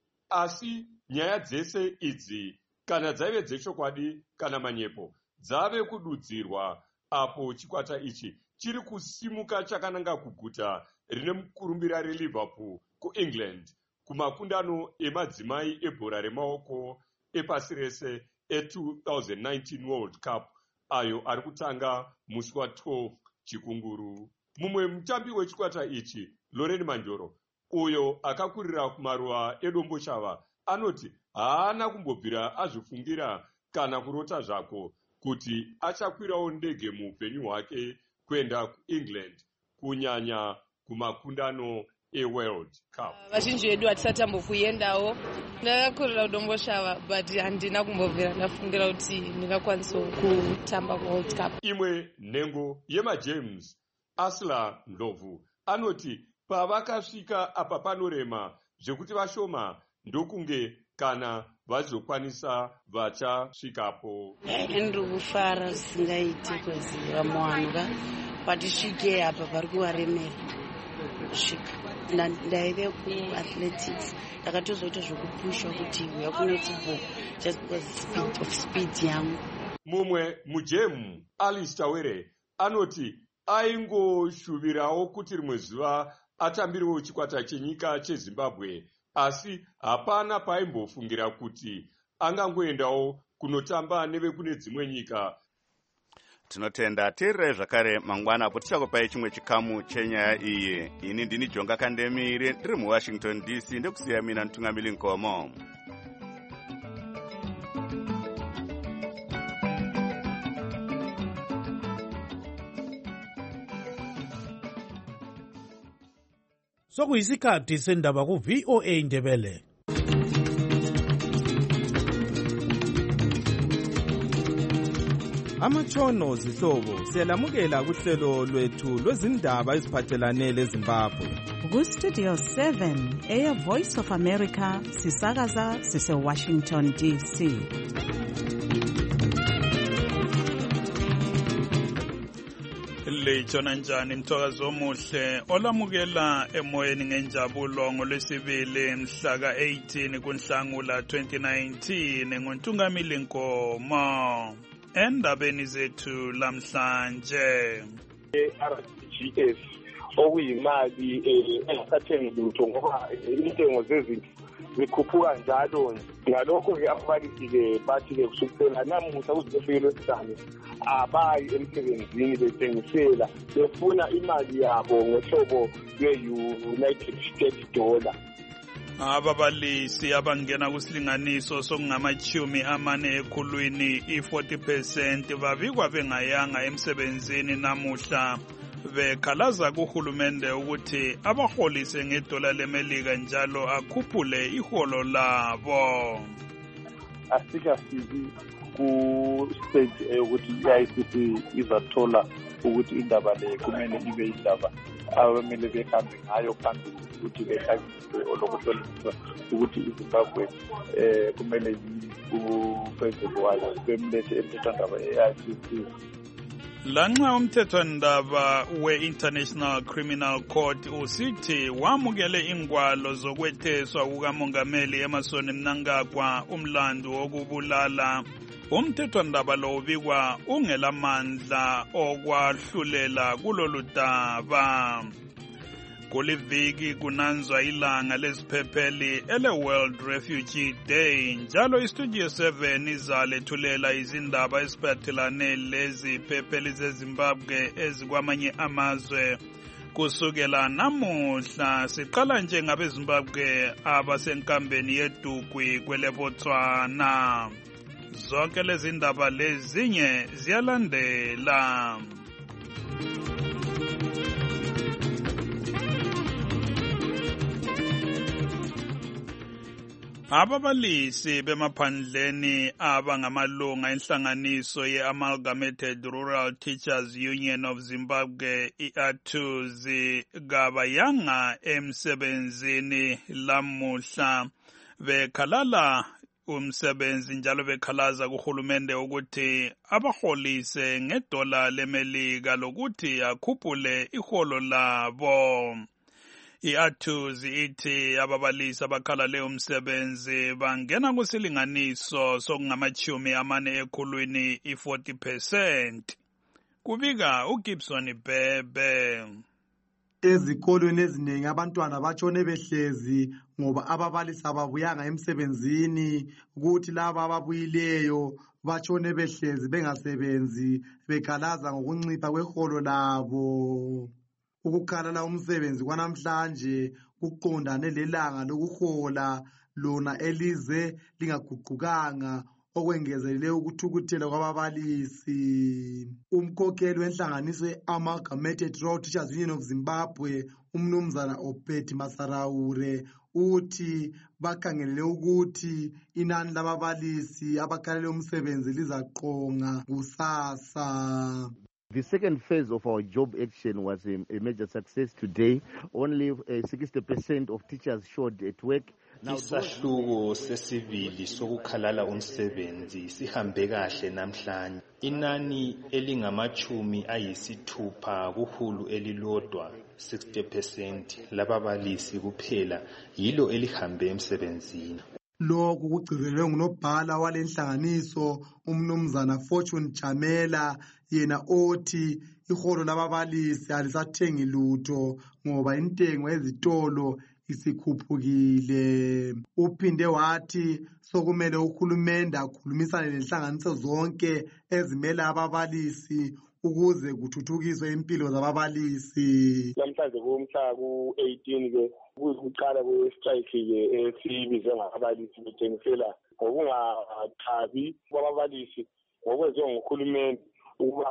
Asi nyaya dzese idzi kana dzaive dzechokwadi kana manyepo dzave kududzirwa apo chikwata ichi chiri kusimuka chakananga kuguta rine mukurumbira reLiverpool kuEngland kumakundano emadzimai ebhora remaoko epasi rese e-twenty nineteen World Cup ayo ari kutanga musi wa12 chikunguru. Mumwe mutambi wechikwata ichi, Lorraine Manjoro, uyo akakurira kumaruwa edombo shava, anoti haana kumbobvira azvifungira kana kurota zvako kuti achakwirawo ndege muupenyu hwake kuenda kuEngland kunyanya kumakundano eWorld Cup. Vazhinji vedu hatisati tambokuendawo. Ndakakurira kudombo shava but handina kumbobvira ndafungira kuti ndingakwanisa kutamba kuWorld Cup. Imwe nhengo yemaGems Asla Ndlovu anoti pavakasvika apa panorema zvekuti vashoma ndokunge kana vazokwanisa vachasvikapo. Ndiri kufara zvisingaiti kuziva muwanga patisvike apa pari kuvaremera kusvika. Ndaive kuathletics ndakatozoita zvokupusha kuti uya kunetball just because speed of speed yangu. Mumwe mujemu Alice Tawere anoti aingoshuvirawo kuti rimwe zuva atambiriwo chikwata chenyika cheZimbabwe, asi hapana paimbofungira kuti angangoendawo kunotamba nevekune dzimwe nyika. Tinotenda tiri zvakare mangwana apo tichakupai chimwe chikamu chenyaya iyi. Ini ndini Jonga Kandemire ndiri muWashington D C ndekusiya mina Ntungamili Nkomo. Sokuyisikhathi sendaba ku V O A Ndebele. Amatshono zihlobo siyalamukela kuhlelo lwethu lwezindaba eziphathelane leZimbabwe. Ku Studio seven, Air Voice of America, sisakaza sise Washington D C. Lejona njani mthokazo omuhle olamukela emoyeni ngenjabulo ngolwesibili mhla ka eighteen kuNhlangula twenty nineteen ngoNtungamili Nkomo. Endabeni zethu lamhlanje R T G S okuyimali engasathengi lutho ngoba intengo zezinto zikhuphuka njalo. Ngalokho-ke ababalisi-ke bathi-ke kusukela namuhla kuze kufike lwesihlanu abayi emsebenzini bethengisela befuna imali yabo ngohlobo lwe-United States dollar. Ababalisi abangena kusilinganiso sokungamachumi amane ekhulwini i-forty percent babikwa bengayanga emsebenzini namuhla bekhalaza kuhulumende ukuthi abaholise ngedola lemelika njalo akhuphule iholo labo. Asikafiki ku stage eyokuthi i-I C C izathola ukuthi indaba le kumele ibe indaba abamele behambe ngayo phambili ukuthi behlangise olokuhloliswa ukuthi iZimbabwe eh kumele upresident wayo bemlethe emthethwandaba e-I C C. Lanxa umthethwandaba we-International Criminal Court usithi wamukele ingwalo zokwetheswa kukamongameli Emmerson Mnangagwa umlando wokubulala, umthethwandaba lo ubikwa ungelamandla okwahlulela kulolu daba. Kuliviki kunanzwa ilanga lesiphepheli ele World Refugee Day njalo iStudio seven izalethulela izindaba eziphathelane leziphepheli zeZimbabwe ezikwamanye amazwe kusukela namuhla. Siqala nje ngabeZimbabwe abasenkambeni yedugwi kweleBotswana. Zonke lezi ndaba lezinye ziyalandela. Ababalisi bemaphandleni abangamalunga enhlanganiso ye-Amalgamated Rural Teachers Union of Zimbabwe I A T U Z kabayanga emsebenzini lamuhla bekhalala umsebenzi njalo bekhalaza kuhulumende ukuthi abaholise ngedola lemelika lokuthi akhuphule iholo labo. I-A T U Z ithi ababalisi abakhala leyo umsebenzi bangena kusilinganiso sokungamachumi amane ekhulwini i-forty percent. Kubika uGibson Bebe. Ezikolweni eziningi abantwana batshone behlezi ngoba ababalisi ababuyanga emsebenzini, ukuthi laba ababuyileyo batshone behlezi bengasebenzi bekhalaza ngokuncipha kweholo labo. Ukukhalala umsebenzi kwanamhlanje kuqondane lelanga lokuhola lona elize lingaguqukanga okwengezelele ukuthukuthela kwababalisi. Umkhokheli wenhlanganiso ye-Amalgamated Rural Teachers Union of Zimbabwe umnumzana Obed Masaraure uthi bakhangelele ukuthi inani lababalisi abakhalele umsebenzi lizaqonga kusasa. The second phase of our job action was a, a major success today. Only uh, sixty percent of teachers showed at work. Isahluko sesibili sokukhalala umsebenzi sihambe kahle namhlanje. Inani elingamachumi ayisithupha kuhulu elilodwa sixty percent lababalisi kuphela yilo elihambe emsebenzini. Lokhu kugcizelwe ngunobhala walenhlanganiso umnumzana Fortune Chamela, yena othi iholo lababalisi alisathengi lutho ngoba intengo ezitolo isikhuphukile. Uphinde wathi sokumele uhulumende akhulumisane nenhlanganiso zonke ezimela ababalisi ukuze kuthuthukiswe impilo zababalisi. Namhlanje kumhla ku-eighteen ke kuqala kwe-strike ke esibizwe ngababalisi betshengisela ngokungathabi kwababalisi ngokwenziwa nguhulumende ukuba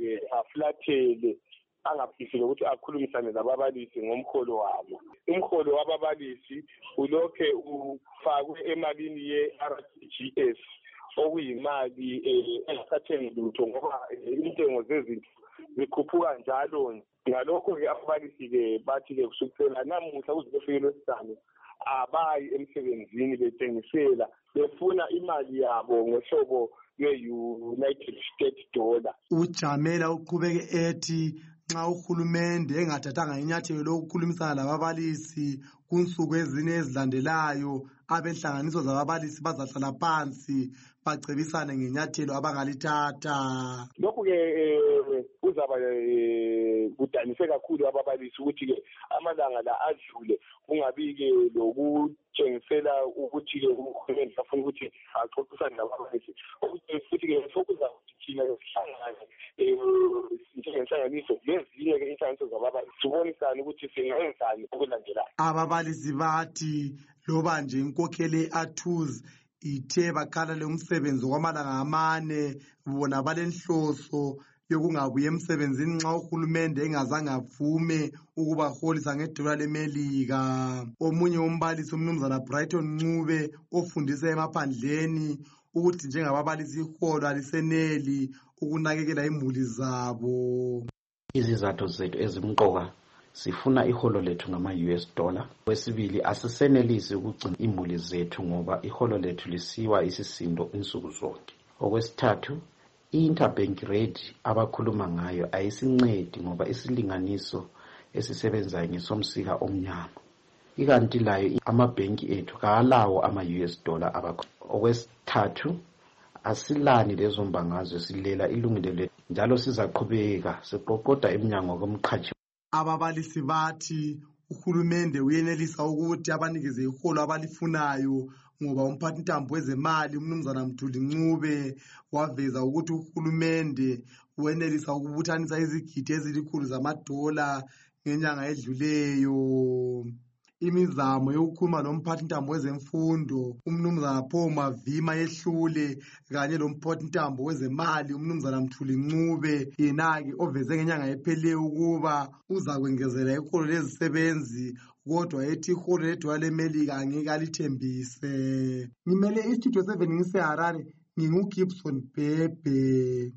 aflathele angaphisi lokuthi akhulumisane lababalisi ngomholo wabo. Umholo wababalisi ulokhe ufakwe emalini ye-R T G S okuyimali engasathengi lutho ngoba intengo zezinto zikhuphuka njalo. Ngalokho-ke ababalisi-ke bathi-ke kusukela namuhla kuze kufike lwesihlanu abayi emsebenzini betshengisela befuna imali yabo ngohlobo lwe-United States dollar. UJamela uqhubeke ethi nxa uhulumende engathathanga inyathelo lokukhulumisana lababalisi kunsuku ezine ezilandelayo abenhlanganiso zababalisi bazahlala phansi bacebisane ngenyathelo abangalithatha. Lokhu-ke kuzaba kudanise kakhulu ababalisi ukuthi-ke amalanga la adlule kungabi-ke lokutshengisela ukuthi-ke uhulumende afuna ukuthi axoxisane nababalisi. Futhi-ke sokuza thina sihlangane njengenhlanganiso nezinye-ke inhlanganiso zababalisi sibonisane ukuthi singenzani okulandelayo. Ababalisi bathi loba nje inkokheli athuzi ithe bakhala le umsebenzi kwamalanga amane bona balenhloso yokungabuye emsebenzini nxa uhulumende engazange avume ukubaholisa ngedola lemelika. Omunye umbalisi umnumzana Brighton Ncube ofundisa emaphandleni ukuthi njengababalisi iholo aliseneli ukunakekela imuli zabo. Izizathu zethu ezimqoka sifuna iholo lethu ngama-U S dollar. Kwesibili asisenelisi ukugcina imuli zethu ngoba iholo lethu lisiwa isisindo insuku zonke. Okwesithathu i-interbank rate abakhuluma ngayo ayisincedi ngoba isilinganiso esisebenzayo ngesomsika omnyama. Ikanti layo amabhenki ethu kalawo ama-U S dollar abakhulu. Okwesithathu asilani lezo mbangazwe silela ilungelo lethu njalo sizaqhubeka siqoqoda eminyango komqhatshi. Ababalisi bathi uhulumende uyenelisa ukuthi abanikeze iholo abalifunayo ngoba umphathintambo wezemali umnumzana Mthuli Ncube waveza ukuthi uhulumende uyenelisa ukubuthanisa izigidi ezilikhulu zamadola ngenyanga edluleyo. Imizamo yokukhuluma lomphathintambo wezemfundo umnumzana Paul Mavima yehlule kanye lomphathintambo wezemali umnumzana Mthuli Ncube yena-ke oveze ngenyanga epheleyo ukuba uzakwengezela iholo lezisebenzi kodwa ethi iholo ledola lemelika angeke alithembise. Ngimele istudio seven ngiseHarare nginguGibson Bhebhe.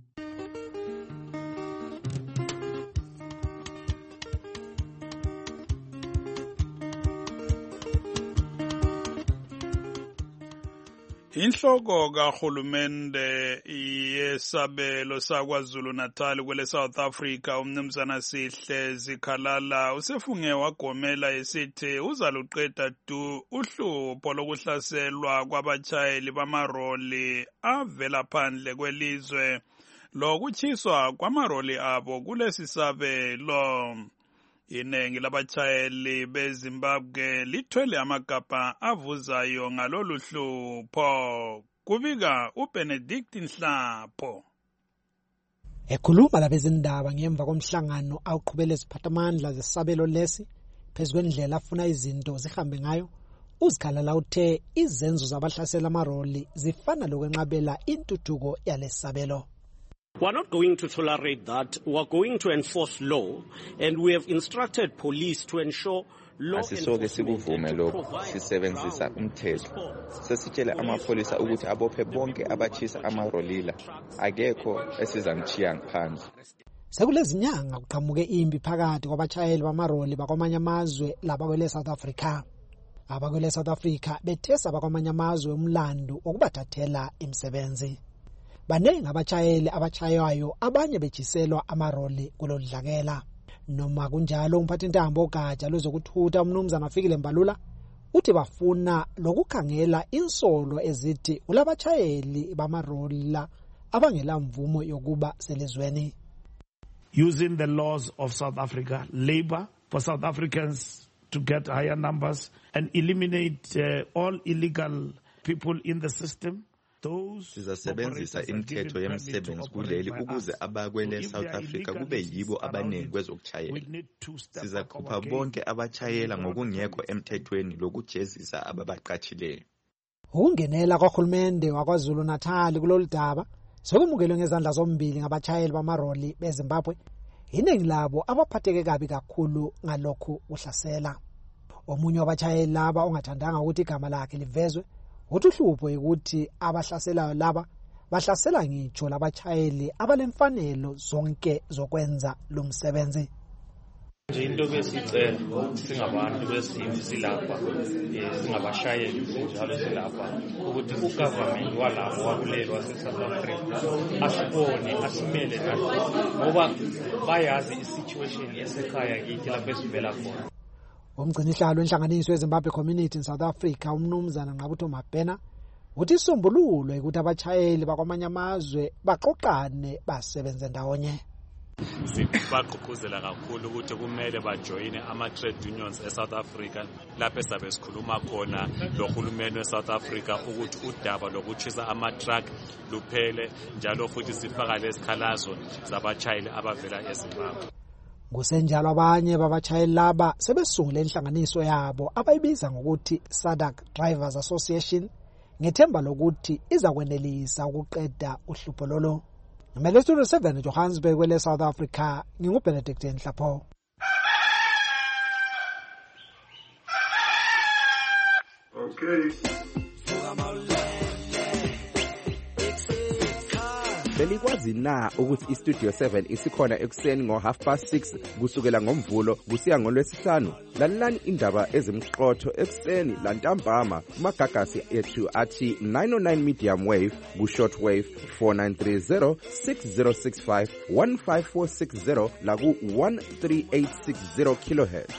Inhloko kahulumende yesabelo saKwaZulu Natal kwele South Africa umnumzana Sihle Zikhalala usefunge wagomela esithi uzaluqeda du uhlupho lokuhlaselwa kwabatshayeli bamaroli avela phandle kwelizwe lokuchiswa kwamaroli abo kulesi sabelo. Inengi labatshayeli beZimbabwe lithwele amagabha avuzayo ngalolu hlupho. Kubika uBenedict Nhlapho. Ekhuluma labezindaba ngemva komhlangano awuqhubele iziphathamandla zesabelo lesi phezu kwendlela afuna izinto zihambe ngayo, uZikhalala uthe izenzo zabahlasela amaroli zifana lokwenqabela intuthuko yalesabelo. We're not going to tolerate that. We're going to enforce law, and we have instructed police to ensure law asisoke sikuvume lokho sisebenzisa umthetho. Sesitshele amapholisa ukuthi abophe bonke abachisa amarolila, akekho esizamchiya ngaphandle. Sekulezinyanga kuqhamuke impi phakathi kwabatshayeli bamaroli bakwamanye amazwe labakwele South Africa. Abakwele South Africa bethesa bakwamanye amazwe umlando okubathathela imisebenzi. Baningi abatshayeli abachayayo abanye bejiselwa amaroli kulodlakela. Noma kunjalo umphathintambo ogatsha lozokuthutha umnumzana afikile Mbalula uthi bafuna lokukhangela insolo ezithi ulabatshayeli bamaroli abangela mvumo yokuba selezweni. Using the laws of South Africa, labor for South Africans to get higher numbers and eliminate uh, all illegal people in the system. Sizasebenzisa imithetho yemisebenzi kuleli ukuze abakwele South Africa kube yibo abaningi kwezokuchayela. Sizakhupha bonke abachayela ngokungekho emthethweni lokujezisa ababaqatshileyo. Ukungenela kwaHulumende waKwaZulu Natal kulolu daba sokumukelwe ngezandla zombili ngabachayeli bamaroli beZimbabwe. Iningi labo abaphatheke kabi kakhulu ngalokhu uhlasela. Omunye wabachayeli laba ongathandanga ukuthi igama lakhe livezwe uthi uhlupho ukuthi abahlaselayo laba bahlasela ngitsho labachayeli abalemfanelo zonke zokwenza lo msebenzi. Nje into besicela singabantu besimbi silapha singabashayeli njalo silapha ukuthi ugovernment walapho wakuleli wase-South Africa asibone asimele nathi ngoba bayazi isituation yasekhaya kithi lapho esivela khona. Umgcinihlalo wenhlanganiso yeZimbabwe Community in South Africa umnumzana Nqabutho Mabhena uthi isombululo ukuthi abachayeli bakwamanye amazwe baxoxane basebenze ndawonye. Sibagqugquzela kakhulu ukuthi kumele bajoyine ama-trade unions e-South Africa lapho esabe sikhuluma khona lohulumeni we-South Africa ukuthi udaba lokutshisa ama-truck luphele njalo futhi sifaka lezikhalazo zabachayeli abavela eZimbabwe. Kusenjalo abanye babachayeli laba sebesungule inhlanganiso yabo abayibiza ngokuthi SADC Drivers Association ngethemba lokuthi izakwenelisa ukuqeda uhlupho lolo. Ngimele Studio seven Johannesburg kwele South Africa nginguBenedict Nhlapho. Okay. Belikwazi na ukuthi iStudio seven isikhona ekuseni ngo half past six kusukela ngomvulo kusiya ngolwesihlanu. Lalelani indaba ezimqotho ekuseni lantambama kumagagasi ethu athi nine oh nine medium wave ku short wave four nine three zero six zero six five one five four six zero la ku one three eight six zero kilohertz.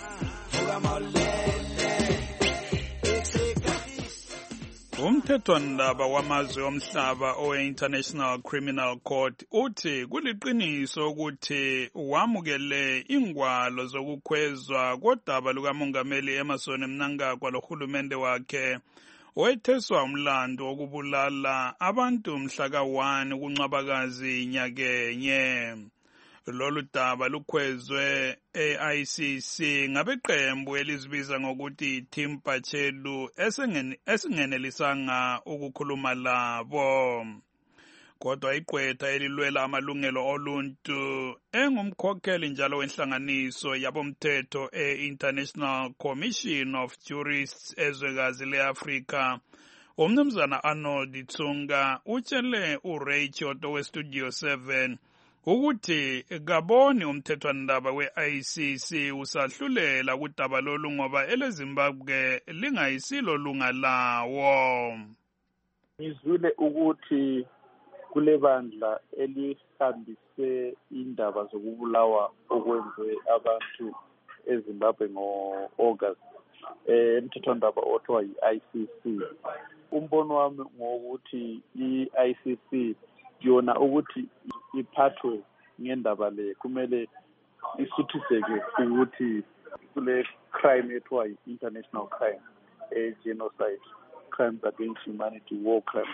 Umthethwandaba wamazwe omhlaba owe-International Criminal Court uthi kuliqiniso ukuthi wamukele ingwalo zokukhwezwa kodaba lukamongameli Emmerson Mnangagwa lohulumende wakhe wetheswa umlando wokubulala abantu mhla ka one kuNcwabakazi nyakenye. Lolu daba lukhwezwe e-I C C ngabeqembu elizibiza ngokuthi Team Pachelu esingenelisanga ukukhuluma labo. Kodwa iqwetha elilwela amalungelo oluntu engumkhokheli njalo wenhlanganiso yabomthetho e-International Commission of Jurists ezwekazi le-Afrika umnumzana Arnold Tsunga utshele uRay Choto we-Studio seven ukuthi kaboni umthethwandaba we-I C C usahlulela kudaba lolu ngoba eleZimbabwe lingayisilo lunga lawo. Ngizwile ukuthi kule bandla elihambise indaba zokubulawa okwenziwe abantu eZimbabwe ngo-August emthethwandaba othiwa yi-I C C. Umbono wami ngokuthi i-I C C yona ukuthi iphathwe ngendaba le kumele isuthiseke ukuthi kule crime ethiwa yi-international crime e-genocide, crimes against humanity, war crimes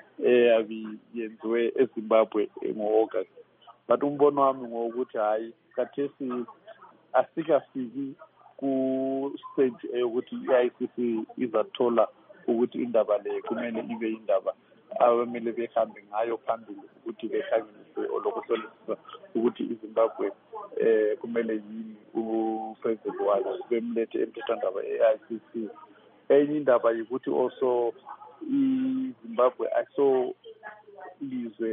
eyabi yenziwe eZimbabwe ngo-August. But umbono wami ngokuthi hayi kathesi asikafiki ku-stage eyokuthi i-I C C izathola ukuthi indaba le kumele ibe indaba abamele behambe ngayo phambili ukuthi behlanganise olokuhlolisisa ukuthi iZimbabwe eh kumele yini upresident wayo bemlethe emthethwandaba e-I C C. Enye indaba ukuthi also iZimbabwe aso lizwe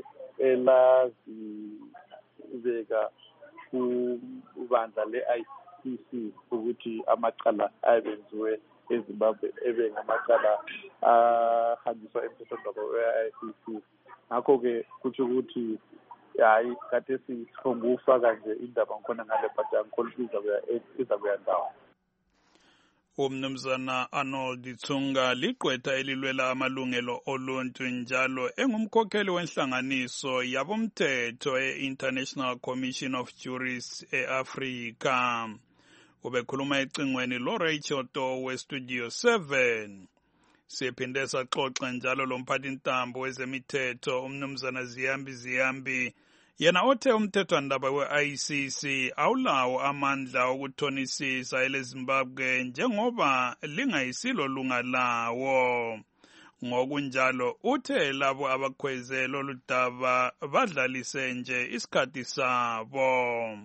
elazibeka kubandla le-I C C ukuthi amacala abenziwe eZimbabwe ebe ngamacala ahanjiswa emthethwandaba we-I C C. Ngakho-ke kutsho ukuthi hayi kade sifungufaka nje indaba ngikhona ngale but angikhona ukuthi izakuya ndawo. Umnumzana Arnold Tsunga liqwetha elilwela amalungelo oluntu njalo engumkhokheli wenhlanganiso yabomthetho e-International Commission of Jurists e-Afrika. ubekhuluma ecingweni lo Rachel To we-Studio seven. Siphinde saxoxa njalo lo mphathintambo wezemithetho umnumzana Ziyambi Ziyambi yena othe umthethwandaba we-I C C awulawo amandla okuthonisisa eleZimbabwe njengoba lingayisilo lunga lawo. Ngokunjalo uthe labo abakhweze lolu daba badlalise nje isikhathi sabo.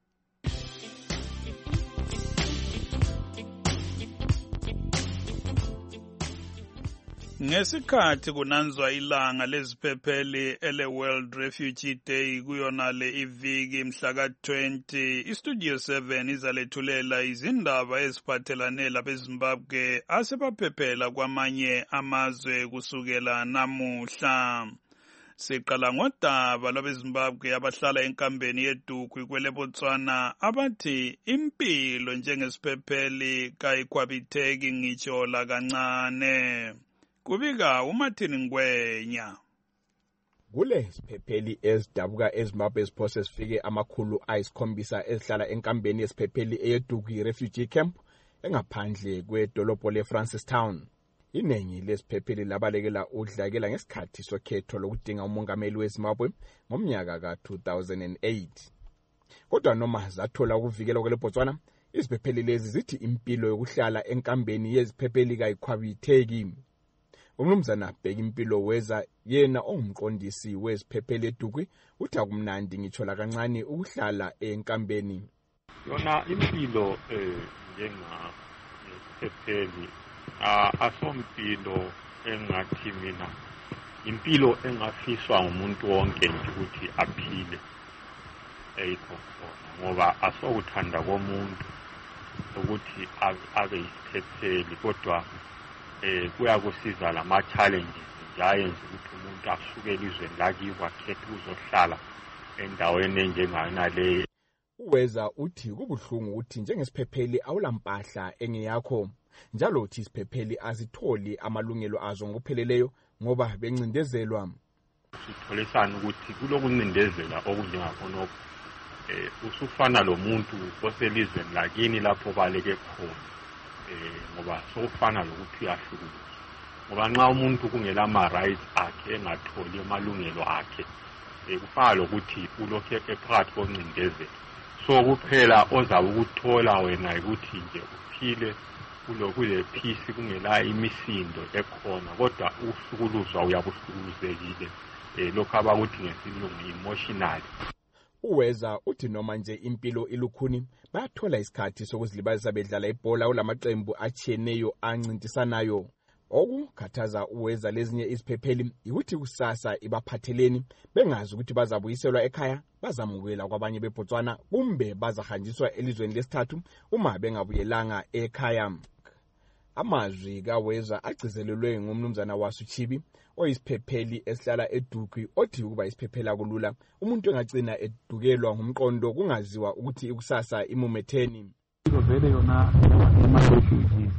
Ngesikhathi kunanzwa ilanga leziphepheli ele World Refugee Day kuyona le iviki mhla ka twenty, iStudio seven izalethulela izindaba eziphathelane labeZimbabwe asebaphephela kwamanye amazwe kusukela namuhla. Siqala ngodaba lwabeZimbabwe abahlala enkambeni yeDukwi kwele Botswana abathi impilo njengesiphepheli kayikhwabitheki ngitsho la kancane. Kubika uMartin Ngwenya. Kule siphepheli ezidabuka eZimbabwe ziphose sifike amakhulu ayisikhombisa ezihlala enkambeni yesiphepheli eyeDukwi Refugee Camp engaphandle kwedolobho leFrancistown. Iningi lesiphepheli labalekela udlakela ngesikhathi sokhetho lokudinga umongameli weZimbabwe ngomnyaka ka two thousand eight. Kodwa noma zathola ukuvikela kwele Botswana, iziphepheli lezi zithi impilo yokuhlala enkambeni yeziphepheli kayikhwabitheki. Umnumzana Bheki Impilo weza yena ongumqondisi weziphepheli eDukwi uthi akumnandi ngitsho la kancane ukuhlala enkambeni. Yona impilo eh njenga isiphepheli asompilo engathi mina impilo engafiswa ngumuntu wonke nje ukuthi aphile eyikho ngoba asokuthanda komuntu ukuthi abe isiphepheli kodwa eh kuyakusiza lama challenges njayenze ukuthi umuntu asuke elizweni lakibo akhethe ukuzohlala endaweni enjengana le. Uweza uthi kubuhlungu ukuthi njengesiphepheli awulampahla engeyakho njalo uthi isiphepheli azitholi amalungelo azo ngokupheleleyo ngoba bencindezelwa. Sitholisana ukuthi kulokuncindezela okunjengakhona eh usufana lo muntu oselizweni lakini lapho baleke khona. Eh ngoba sokufana lokuthi uyahlukunyezwa ngoba nxa umuntu kungela ama rights akhe engatholi amalungelo akhe eh kufana lokuthi ulokhe ephakathi koncindezelo. So kuphela ozabe ukuthola wena ukuthi nje uphile kulokule peace kungela imisindo ekhona kodwa uhlukuluzwa uyabuhlukuluzekile eh lokho abakuthi ngesilungu emotional. Uweza uthi noma nje impilo ilukhuni bayathola isikhathi sokuzilibazisa bedlala ibhola olamaqembu achiyeneyo ancintisanayo. Okukhathaza uweza lezinye iziphepheli ukuthi kusasa ibaphatheleni bengazi ukuthi bazabuyiselwa ekhaya bazamukela kwabanye beBotswana kumbe bazahanjiswa elizweni lesithathu uma bengabuyelanga ekhaya. Amazwi kaWeza agcizelelwe ngumnumzana waSuchibi oyisiphepheli esihlala eDukwi othi ukuba isiphephela kulula umuntu engagcina edukelwa ngumqondo kungaziwa ukuthi ikusasa imumetheni. Vele yona ama-refugees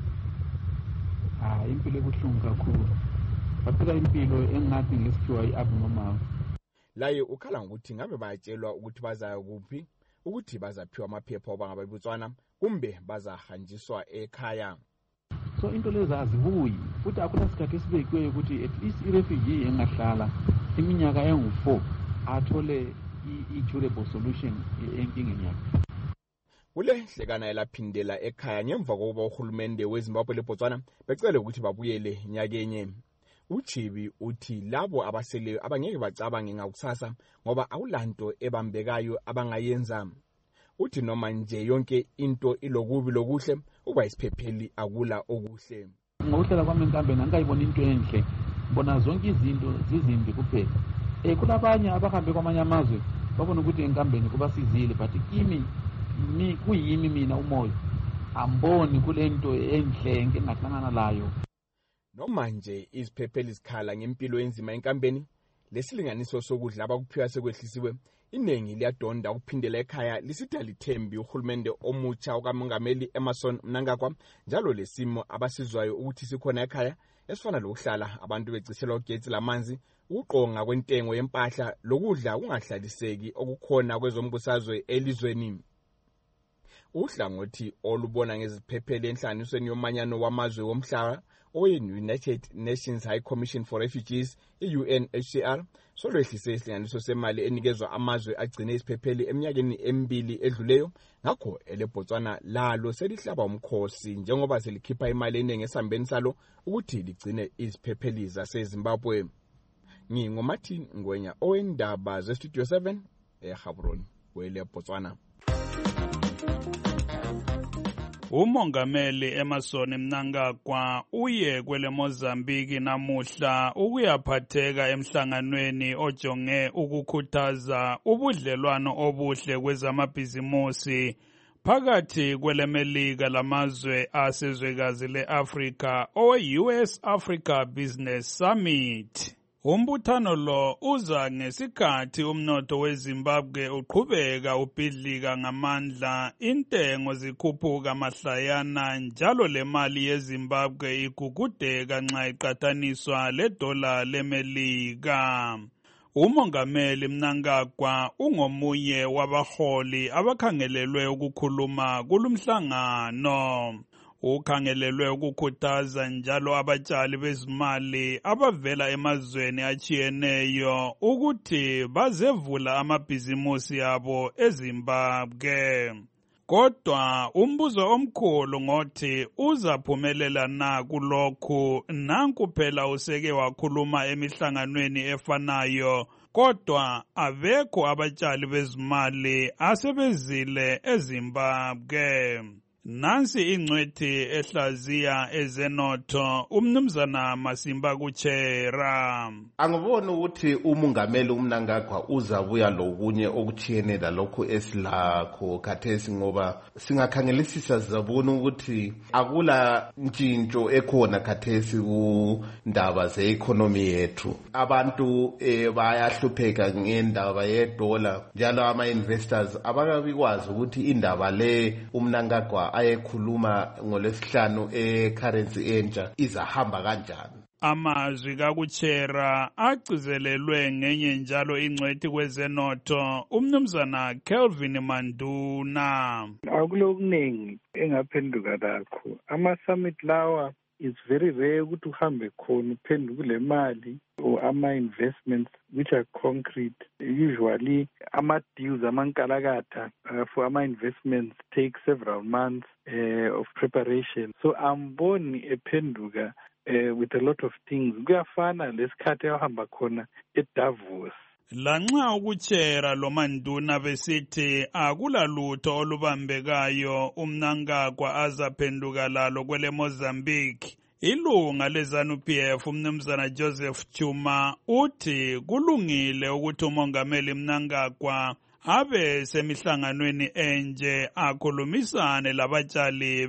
ah impilo ebuhlungu kakhulu bafika impilo engathi ngesikhiwa i-abnormal. Laye ukhala ngokuthi ngabe bayatshelwa ukuthi bazaya kuphi ukuthi bazaphiwa amaphepha obangaba beBotswana kumbe bazahanjiswa ekhaya. So into lezi azibuyi futhi akula sikhathi esibekiweyo ukuthi at least i-refugee engahlala iminyaka engu four athole i-durable solution enkingeni yakhe. Kule hlekana elaphindela ekhaya ngemva kokuba uhulumende weZimbabwe leBotswana becele ukuthi babuyele nyakenye. Uchibi uthi labo abaseleyo abangeke bacabange ngakusasa ngoba awulanto ebambekayo abangayenza. Uthi noma nje yonke into ilokubi lokuhle uba isiphepheli akula okuhle. Ngokuhlela kwami enkambeni angayibona into enhle bona zonke izinto zizimbi kuphela. Eh kulabanye abahambe kwamanye amazwe babona ukuthi enkambeni kubasizile but kimi mi kuyimi mina umoya amboni kulento enhle engahlangana layo. Noma nje iziphepheli zikhala ngempilo enzima enkambeni lesilinganiso sokudla abakuphiwa sekwehlisiwe iningi liyadonda ukuphindela ekhaya lisida lithembi uhulumende omutsha okamongameli Emmerson Mnangagwa njalo lesimo abasizwayo ukuthi sikhona ekhaya esifana lokuhlala abantu becishelwa ugetsi lamanzi ukuqonga kwentengo yempahla lokudla kungahlaliseki okukhona kwezombusazwe elizweni. uhlangothi olubona ngeziphepheli enhlanganisweni yomanyano wamazwe womhlaba oyi-United Nations High Commission for Refugees, i-U N H C R, solwehlise isilinganiso semali enikezwa amazwe agcine isiphepheli eminyakeni emibili edluleyo. Ngakho eleBotswana lalo selihlaba umkhosi njengoba selikhipha imali eningi esambeni salo ukuthi ligcine iziphepheli zaseZimbabwe. NgingoMartin Ngwenya owendaba zeStudio seven eGaborone kweleBotswana. Umongameli Emmerson Mnangagwa uye kwele Mozambique namuhla ukuyaphatheka emhlanganweni ojonge ukukhuthaza ubudlelwano obuhle kwezamabhizimusi phakathi kwele Melika lamazwe asezwekazi leAfrika o-U S Africa Business Summit. Umbuthano lo uza ngesikhathi umnotho weZimbabwe uqhubeka ubhidlika ngamandla, intengo zikhuphuka mahlayana njalo le mali yeZimbabwe igugudeka nxa iqathaniswa ledola leMelika. Umongameli Mnangagwa ungomunye wabaholi abakhangelelwe ukukhuluma kulumhlangano. Ukhangelelwe ukukhuthaza njalo abatshali bezimali abavela emazweni atshiyeneyo ukuthi bazevula amabhizimusi abo eZimbabwe. Kodwa umbuzo omkhulu ngothi uzaphumelela na kulokhu. Nanku phela useke wakhuluma emihlanganweni efanayo, kodwa abekho abatshali bezimali asebezile eZimbabwe. Nansi ingcwethi ehlaziya ezenotho umnumzana Masimba Kuchera. Angibona ukuthi umongameli uMnangagwa uzabuya lokunye okuthiyene lalokho esilakho khathesi, ngoba singakhangelisisa sizabona ukuthi akula ntshintsho ekhona khathesi kundaba ze-economy yethu. Abantu eh, bayahlupheka ngendaba yedola, njalo ama-investors abakabikwazi ukuthi indaba le uMnangagwa ayekhuluma ngolwesihlanu e-currency entsha izahamba kanjani. Amazwi kaKuchera agcizelelwe ngenye njalo ingcwethi kwezenotho umnumzana Kelvin Manduna. Akulokuningi engaphenduka lakho. Ama-summit lawa is very rare ukuthi uhambe khona uphenduke kule mali or ama-investments which are concrete. Usually ama-deals, amankalakatha uh, for ama-investments take several months uh, of preparation. So amboni ephenduka uh, with a lot of things. Kuyafana lesikhathi ahamba khona eDavos. Lanxa ukuchera lo Manduna besithi akulalutho olubambekayo uMnangagwa azaphenduka lalo kwele Mozambique, ilunga leZANU P F umnumzana Joseph Chuma uthi kulungile ukuthi umongameli Mnangagwa abe semihlanganweni enje akhulumisane labatshali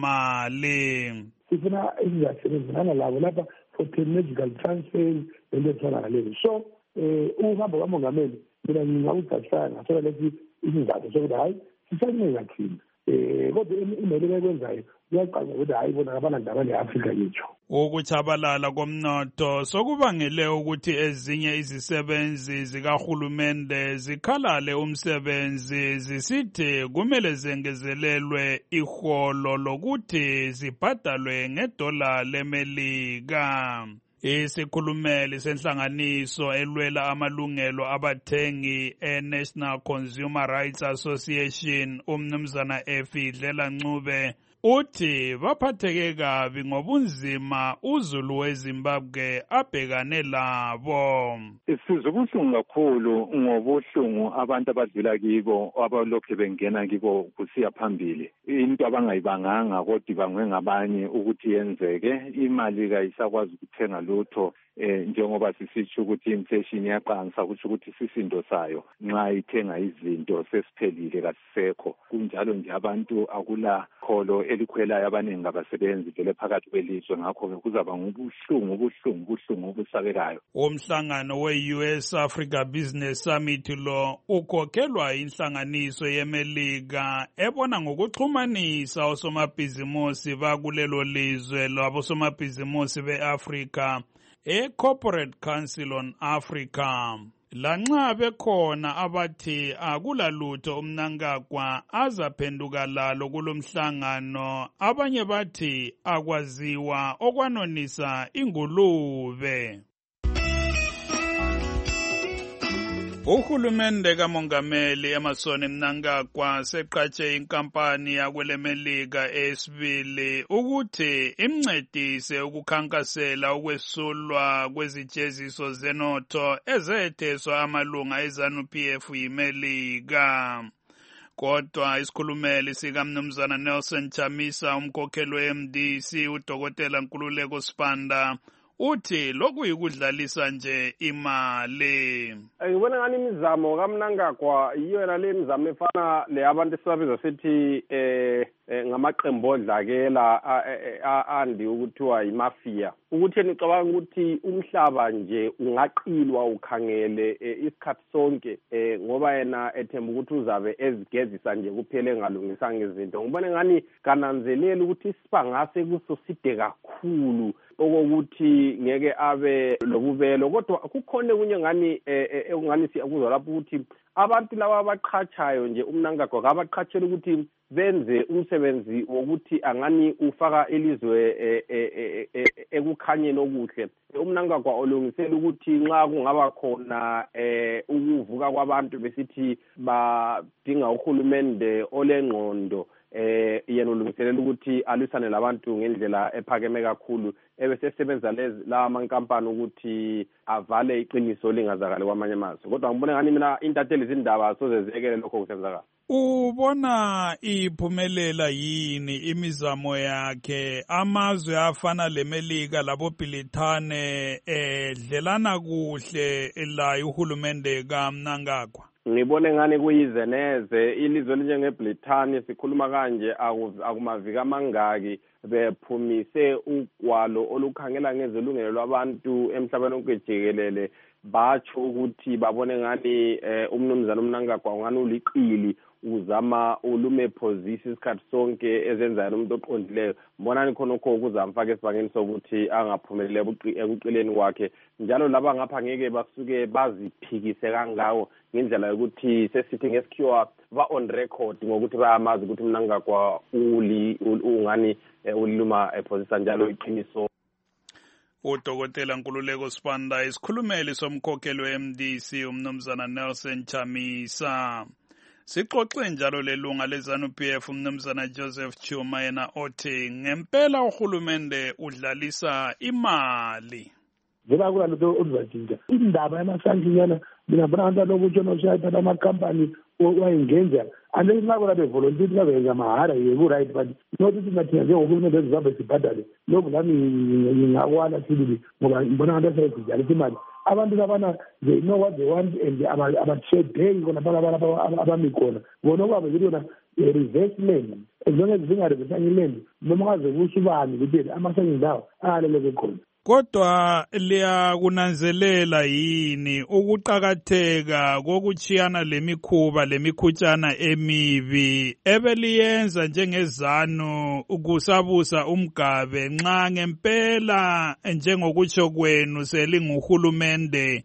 bezimali. Sifuna izasebenzana labo lapha for technological transfers lezifana nalezi. So eh uhamba kamongameli mina ngingawucacisanga ngasola lesi izizathu sokuthi hayi sisancika thina eh kodwa imali ekwenzayo uyaqala ukuthi hayi bona abalandaba leAfrika yethu. Ukuchabalala komnotho sokubangele ukuthi ezinye izisebenzi zikahulumende zikhalale umsebenzi zisithi kumele zengezelelwe iholo lokuthi zibhadalwe ngedola leMelika. Isikhulumeli senhlanganiso elwela amalungelo abathengi e-National Consumer Rights Association umnumzana Efidlela Ncube uthi baphatheke kabi ngobunzima uZulu weZimbabwe abhekane labo. Isizwe kubuhlungu kakhulu ngobuhlungu abantu abadlula kibo abalokhe bengena kibo kusiya phambili. Into abangayibanganga kodwa ibangwe ngabanye ukuthi yenzeke. Imali kayisakwazi ukuthenga lutho eh njengoba sisitsho ukuthi inflation yaqansa ukuthi ukuthi sisindo sayo nxa ithenga izinto sesiphelile kasisekho. Kunjalo nje abantu akula kholo elikhwelayo abaningi abasebenzi vele phakathi kwelizwe, ngakho kuzaba ngobuhlungu ubuhlungu ubuhlungu obusabekayo. Umhlangano we-U S Africa Business Summit lo ukhokhelwa inhlanganiso yeMelika ebona ngokuxhumanisa osomabhizimusi bakulelo lizwe labosomabhizimusi beAfrika, e-Corporate Council on Africa. lanxa bekhona abathi akulalutho uMnangagwa azaphenduka lalo kulomhlangano, abanye bathi akwaziwa okwanonisa ingulube. Uhulumende kamongameli Emmerson Mnangagwa seqhatshe inkampani yakwelemelika esibili ukuthi imncedise ukukhankasela ukwesulwa kwezijeziso zenotho ezetheswa amalunga eZANU-P F yimelika. Kodwa isikhulumeli sikaMnumzana Nelson Chamisa, umkhokheli we-M D C, uDokotela Nkululeko Sibanda, uthi lokhu yikudlalisa nje imali. Ngibona ngani imizamo kaMnangagwa yiyo yona le mizamo efana le abantu esibabiza sithi eh ngamaqembu odlakela andi ukuthiwa imafia. Ukuthi nicabanga ukuthi umhlaba nje ungaqilwa ukhangele isikhathi sonke ngoba yena ethemba ukuthi uzabe ezigezisa nje kuphele engalungisa ngezinto. Ngibona ngani kananzelela ukuthi isibangase kuso side kakhulu okokuthi ngeke abe lobubelo, kodwa kukhona kunye ngani engani siyakuzwa lapho ukuthi abantu laba abaqhatshayo nje uMnangagwa abaqhatshela ukuthi benze umsebenzi wokuthi angani ufaka ilizwe ekukhanyeni okuhle. uMnangagwa olungisela ukuthi nxa kungaba khona eh ukuvuka kwabantu besithi badinga uhulumende olengqondo, eh yena ulungiselela ukuthi alwisane labantu ngendlela ephakeme kakhulu, ebesesebenza lezi la amankampani ukuthi avale iqiniso lingazakali kwamanye amazwe. Kodwa ngibona ngani mina intatheli izindaba sozezekele lokho kusenzakala. Ubona iphumelela yini imizamo yakhe? Amazwe afana lemelika labo Bhilithane edlelana kuhle la uhulumende kaMnangagwa. Ngibone ngani kuyize neze ilizwe linjengeBrithani sikhuluma kanje akumavika amangaki bephumise ugwalo olukhangela ngezelungelo lwabantu emhlabeni wonke jikelele, batsho ukuthi babone ngani umnumzana uMnangagwa ngani uliqili uzama ulume position isikhathi sonke ezenzayo umuntu oqondileyo. Mbonani khona ukho ukuzamfaka esibangeni sokuthi angaphumelele ekuqileni kwakhe, njalo laba ngapha ngeke basuke baziphikise kangawo ngendlela yokuthi sesithi ngesikhiwa ba on record ngokuthi bayamazi ukuthi uMnangagwa uli ungani uluma eposition njalo iqiniso. uDokotela Nkululeko Sibanda, isikhulumeli somkhokheli we-M D C uMnumzana Nelson Chamisa. Sixoxe njalo lelunga leZANU-P F uMnumzana Joseph Chuma, yena othi ngempela uhulumende udlalisa imali. Vela kula lento oluvajinja indaba yamasangiyana mina branda lokutshona ushayitha amakhampani wayingenza ande sinakho be volunteer kabenza mahara yeku right, but not ukuthi nathina njengohulumende ezizabe sibhadale lokhu lami ngingakwana sibili ngoba ngibona abantu asayidlala imali. Abantu labana they know what they want and abashedey kona balaba abamikhona bona kwabe yona revestment ezona zingarevetangileni noma kaze kusubani ukuthi amasengindawo aleleke khona. Kodwa liyakunanzelela yini ukuqakatheka kokuchiyana lemikhuba lemikhutshana emibi ebeliyenza njengeZANU ukusabusa uMgabe nxa ngempela njengokutsho kwenu selinguhulumende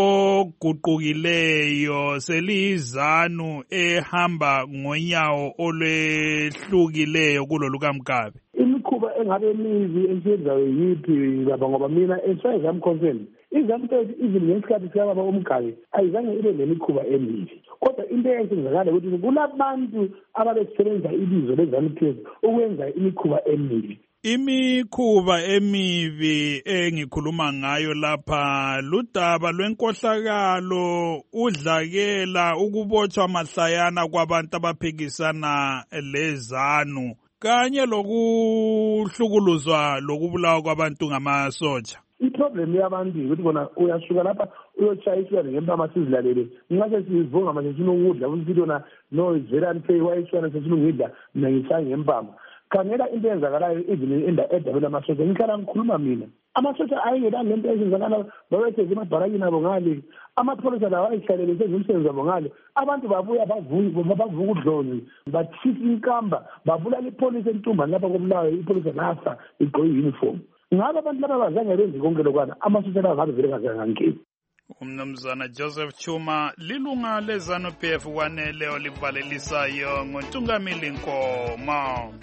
oguqukileyo, seliyiZANU ehamba ngonyawo olwehlukileyo kuloluka Mgabe? Imikhuba engabe mibi ensizayo yithi baba, ngoba mina esize am concern izamthe izini ngesikhathi sikaba uMgabe ayizange ibe nemikhuba emibi, kodwa into eyenzakala ukuthi kulabantu ababesebenza ilizwe leZANU-P F ukwenza imikhuba emibi. Imikhuba emibi engikhuluma ngayo lapha ludaba lwenkohlakalo, udlakela, ukubotshwa mahlayana kwabantu abaphikisana leZANU kanye lokuhlukuluzwa lokubulawa kwabantu ngamasotsha. Iproblem yabantu ukuthi bona uyashuka lapha uyoshayiswa ngempama sizilalele nxa sesivunga manje sinokudla ukuthi yona no is very unfair wayishwana sesilungidla mina ngisanga ngempama. Khangela into eyenzakalayo even endabeni amasotsha, ngihlala ngikhuluma mina amasotsha ayengela ngento ezenzakala bawethe emabharakini abo ngale, amapholisa lawa ayihlalele sezimsebenzi abo ngale, abantu babuya bavuka udlozi bathisa inkamba babulala ipolisi entumbani lapha kobulawayo, ipolisi lafa igqoke uniform. Ngabe abantu laba bazange benze konke lokwana amasotsha lawa ngabe vele ngazange. Umnumzana Joseph Chuma lilunga lezanu P F wanele olivalelisayo ngontungamili Nkomo.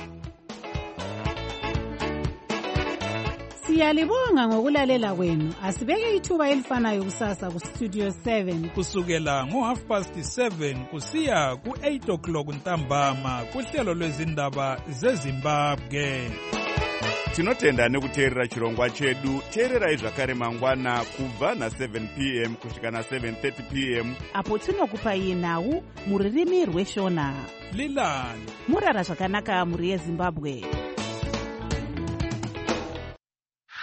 Siyalibonga ngokulalela kwenu. Asibeke ithuba elifanayo kusasa ku Studio seven kusukela ngo half past seven kusiya ku eight o'clock ntambama kuhlelo lwezindaba zeZimbabwe. Tinotenda nekuteerera chirongwa chedu. Teererai zvakare mangwana kubva na seven p m kusvika na seven thirty p m apo tinokupai nhau muririmi rweshona. Lilani murara zvakanaka muri yeZimbabwe.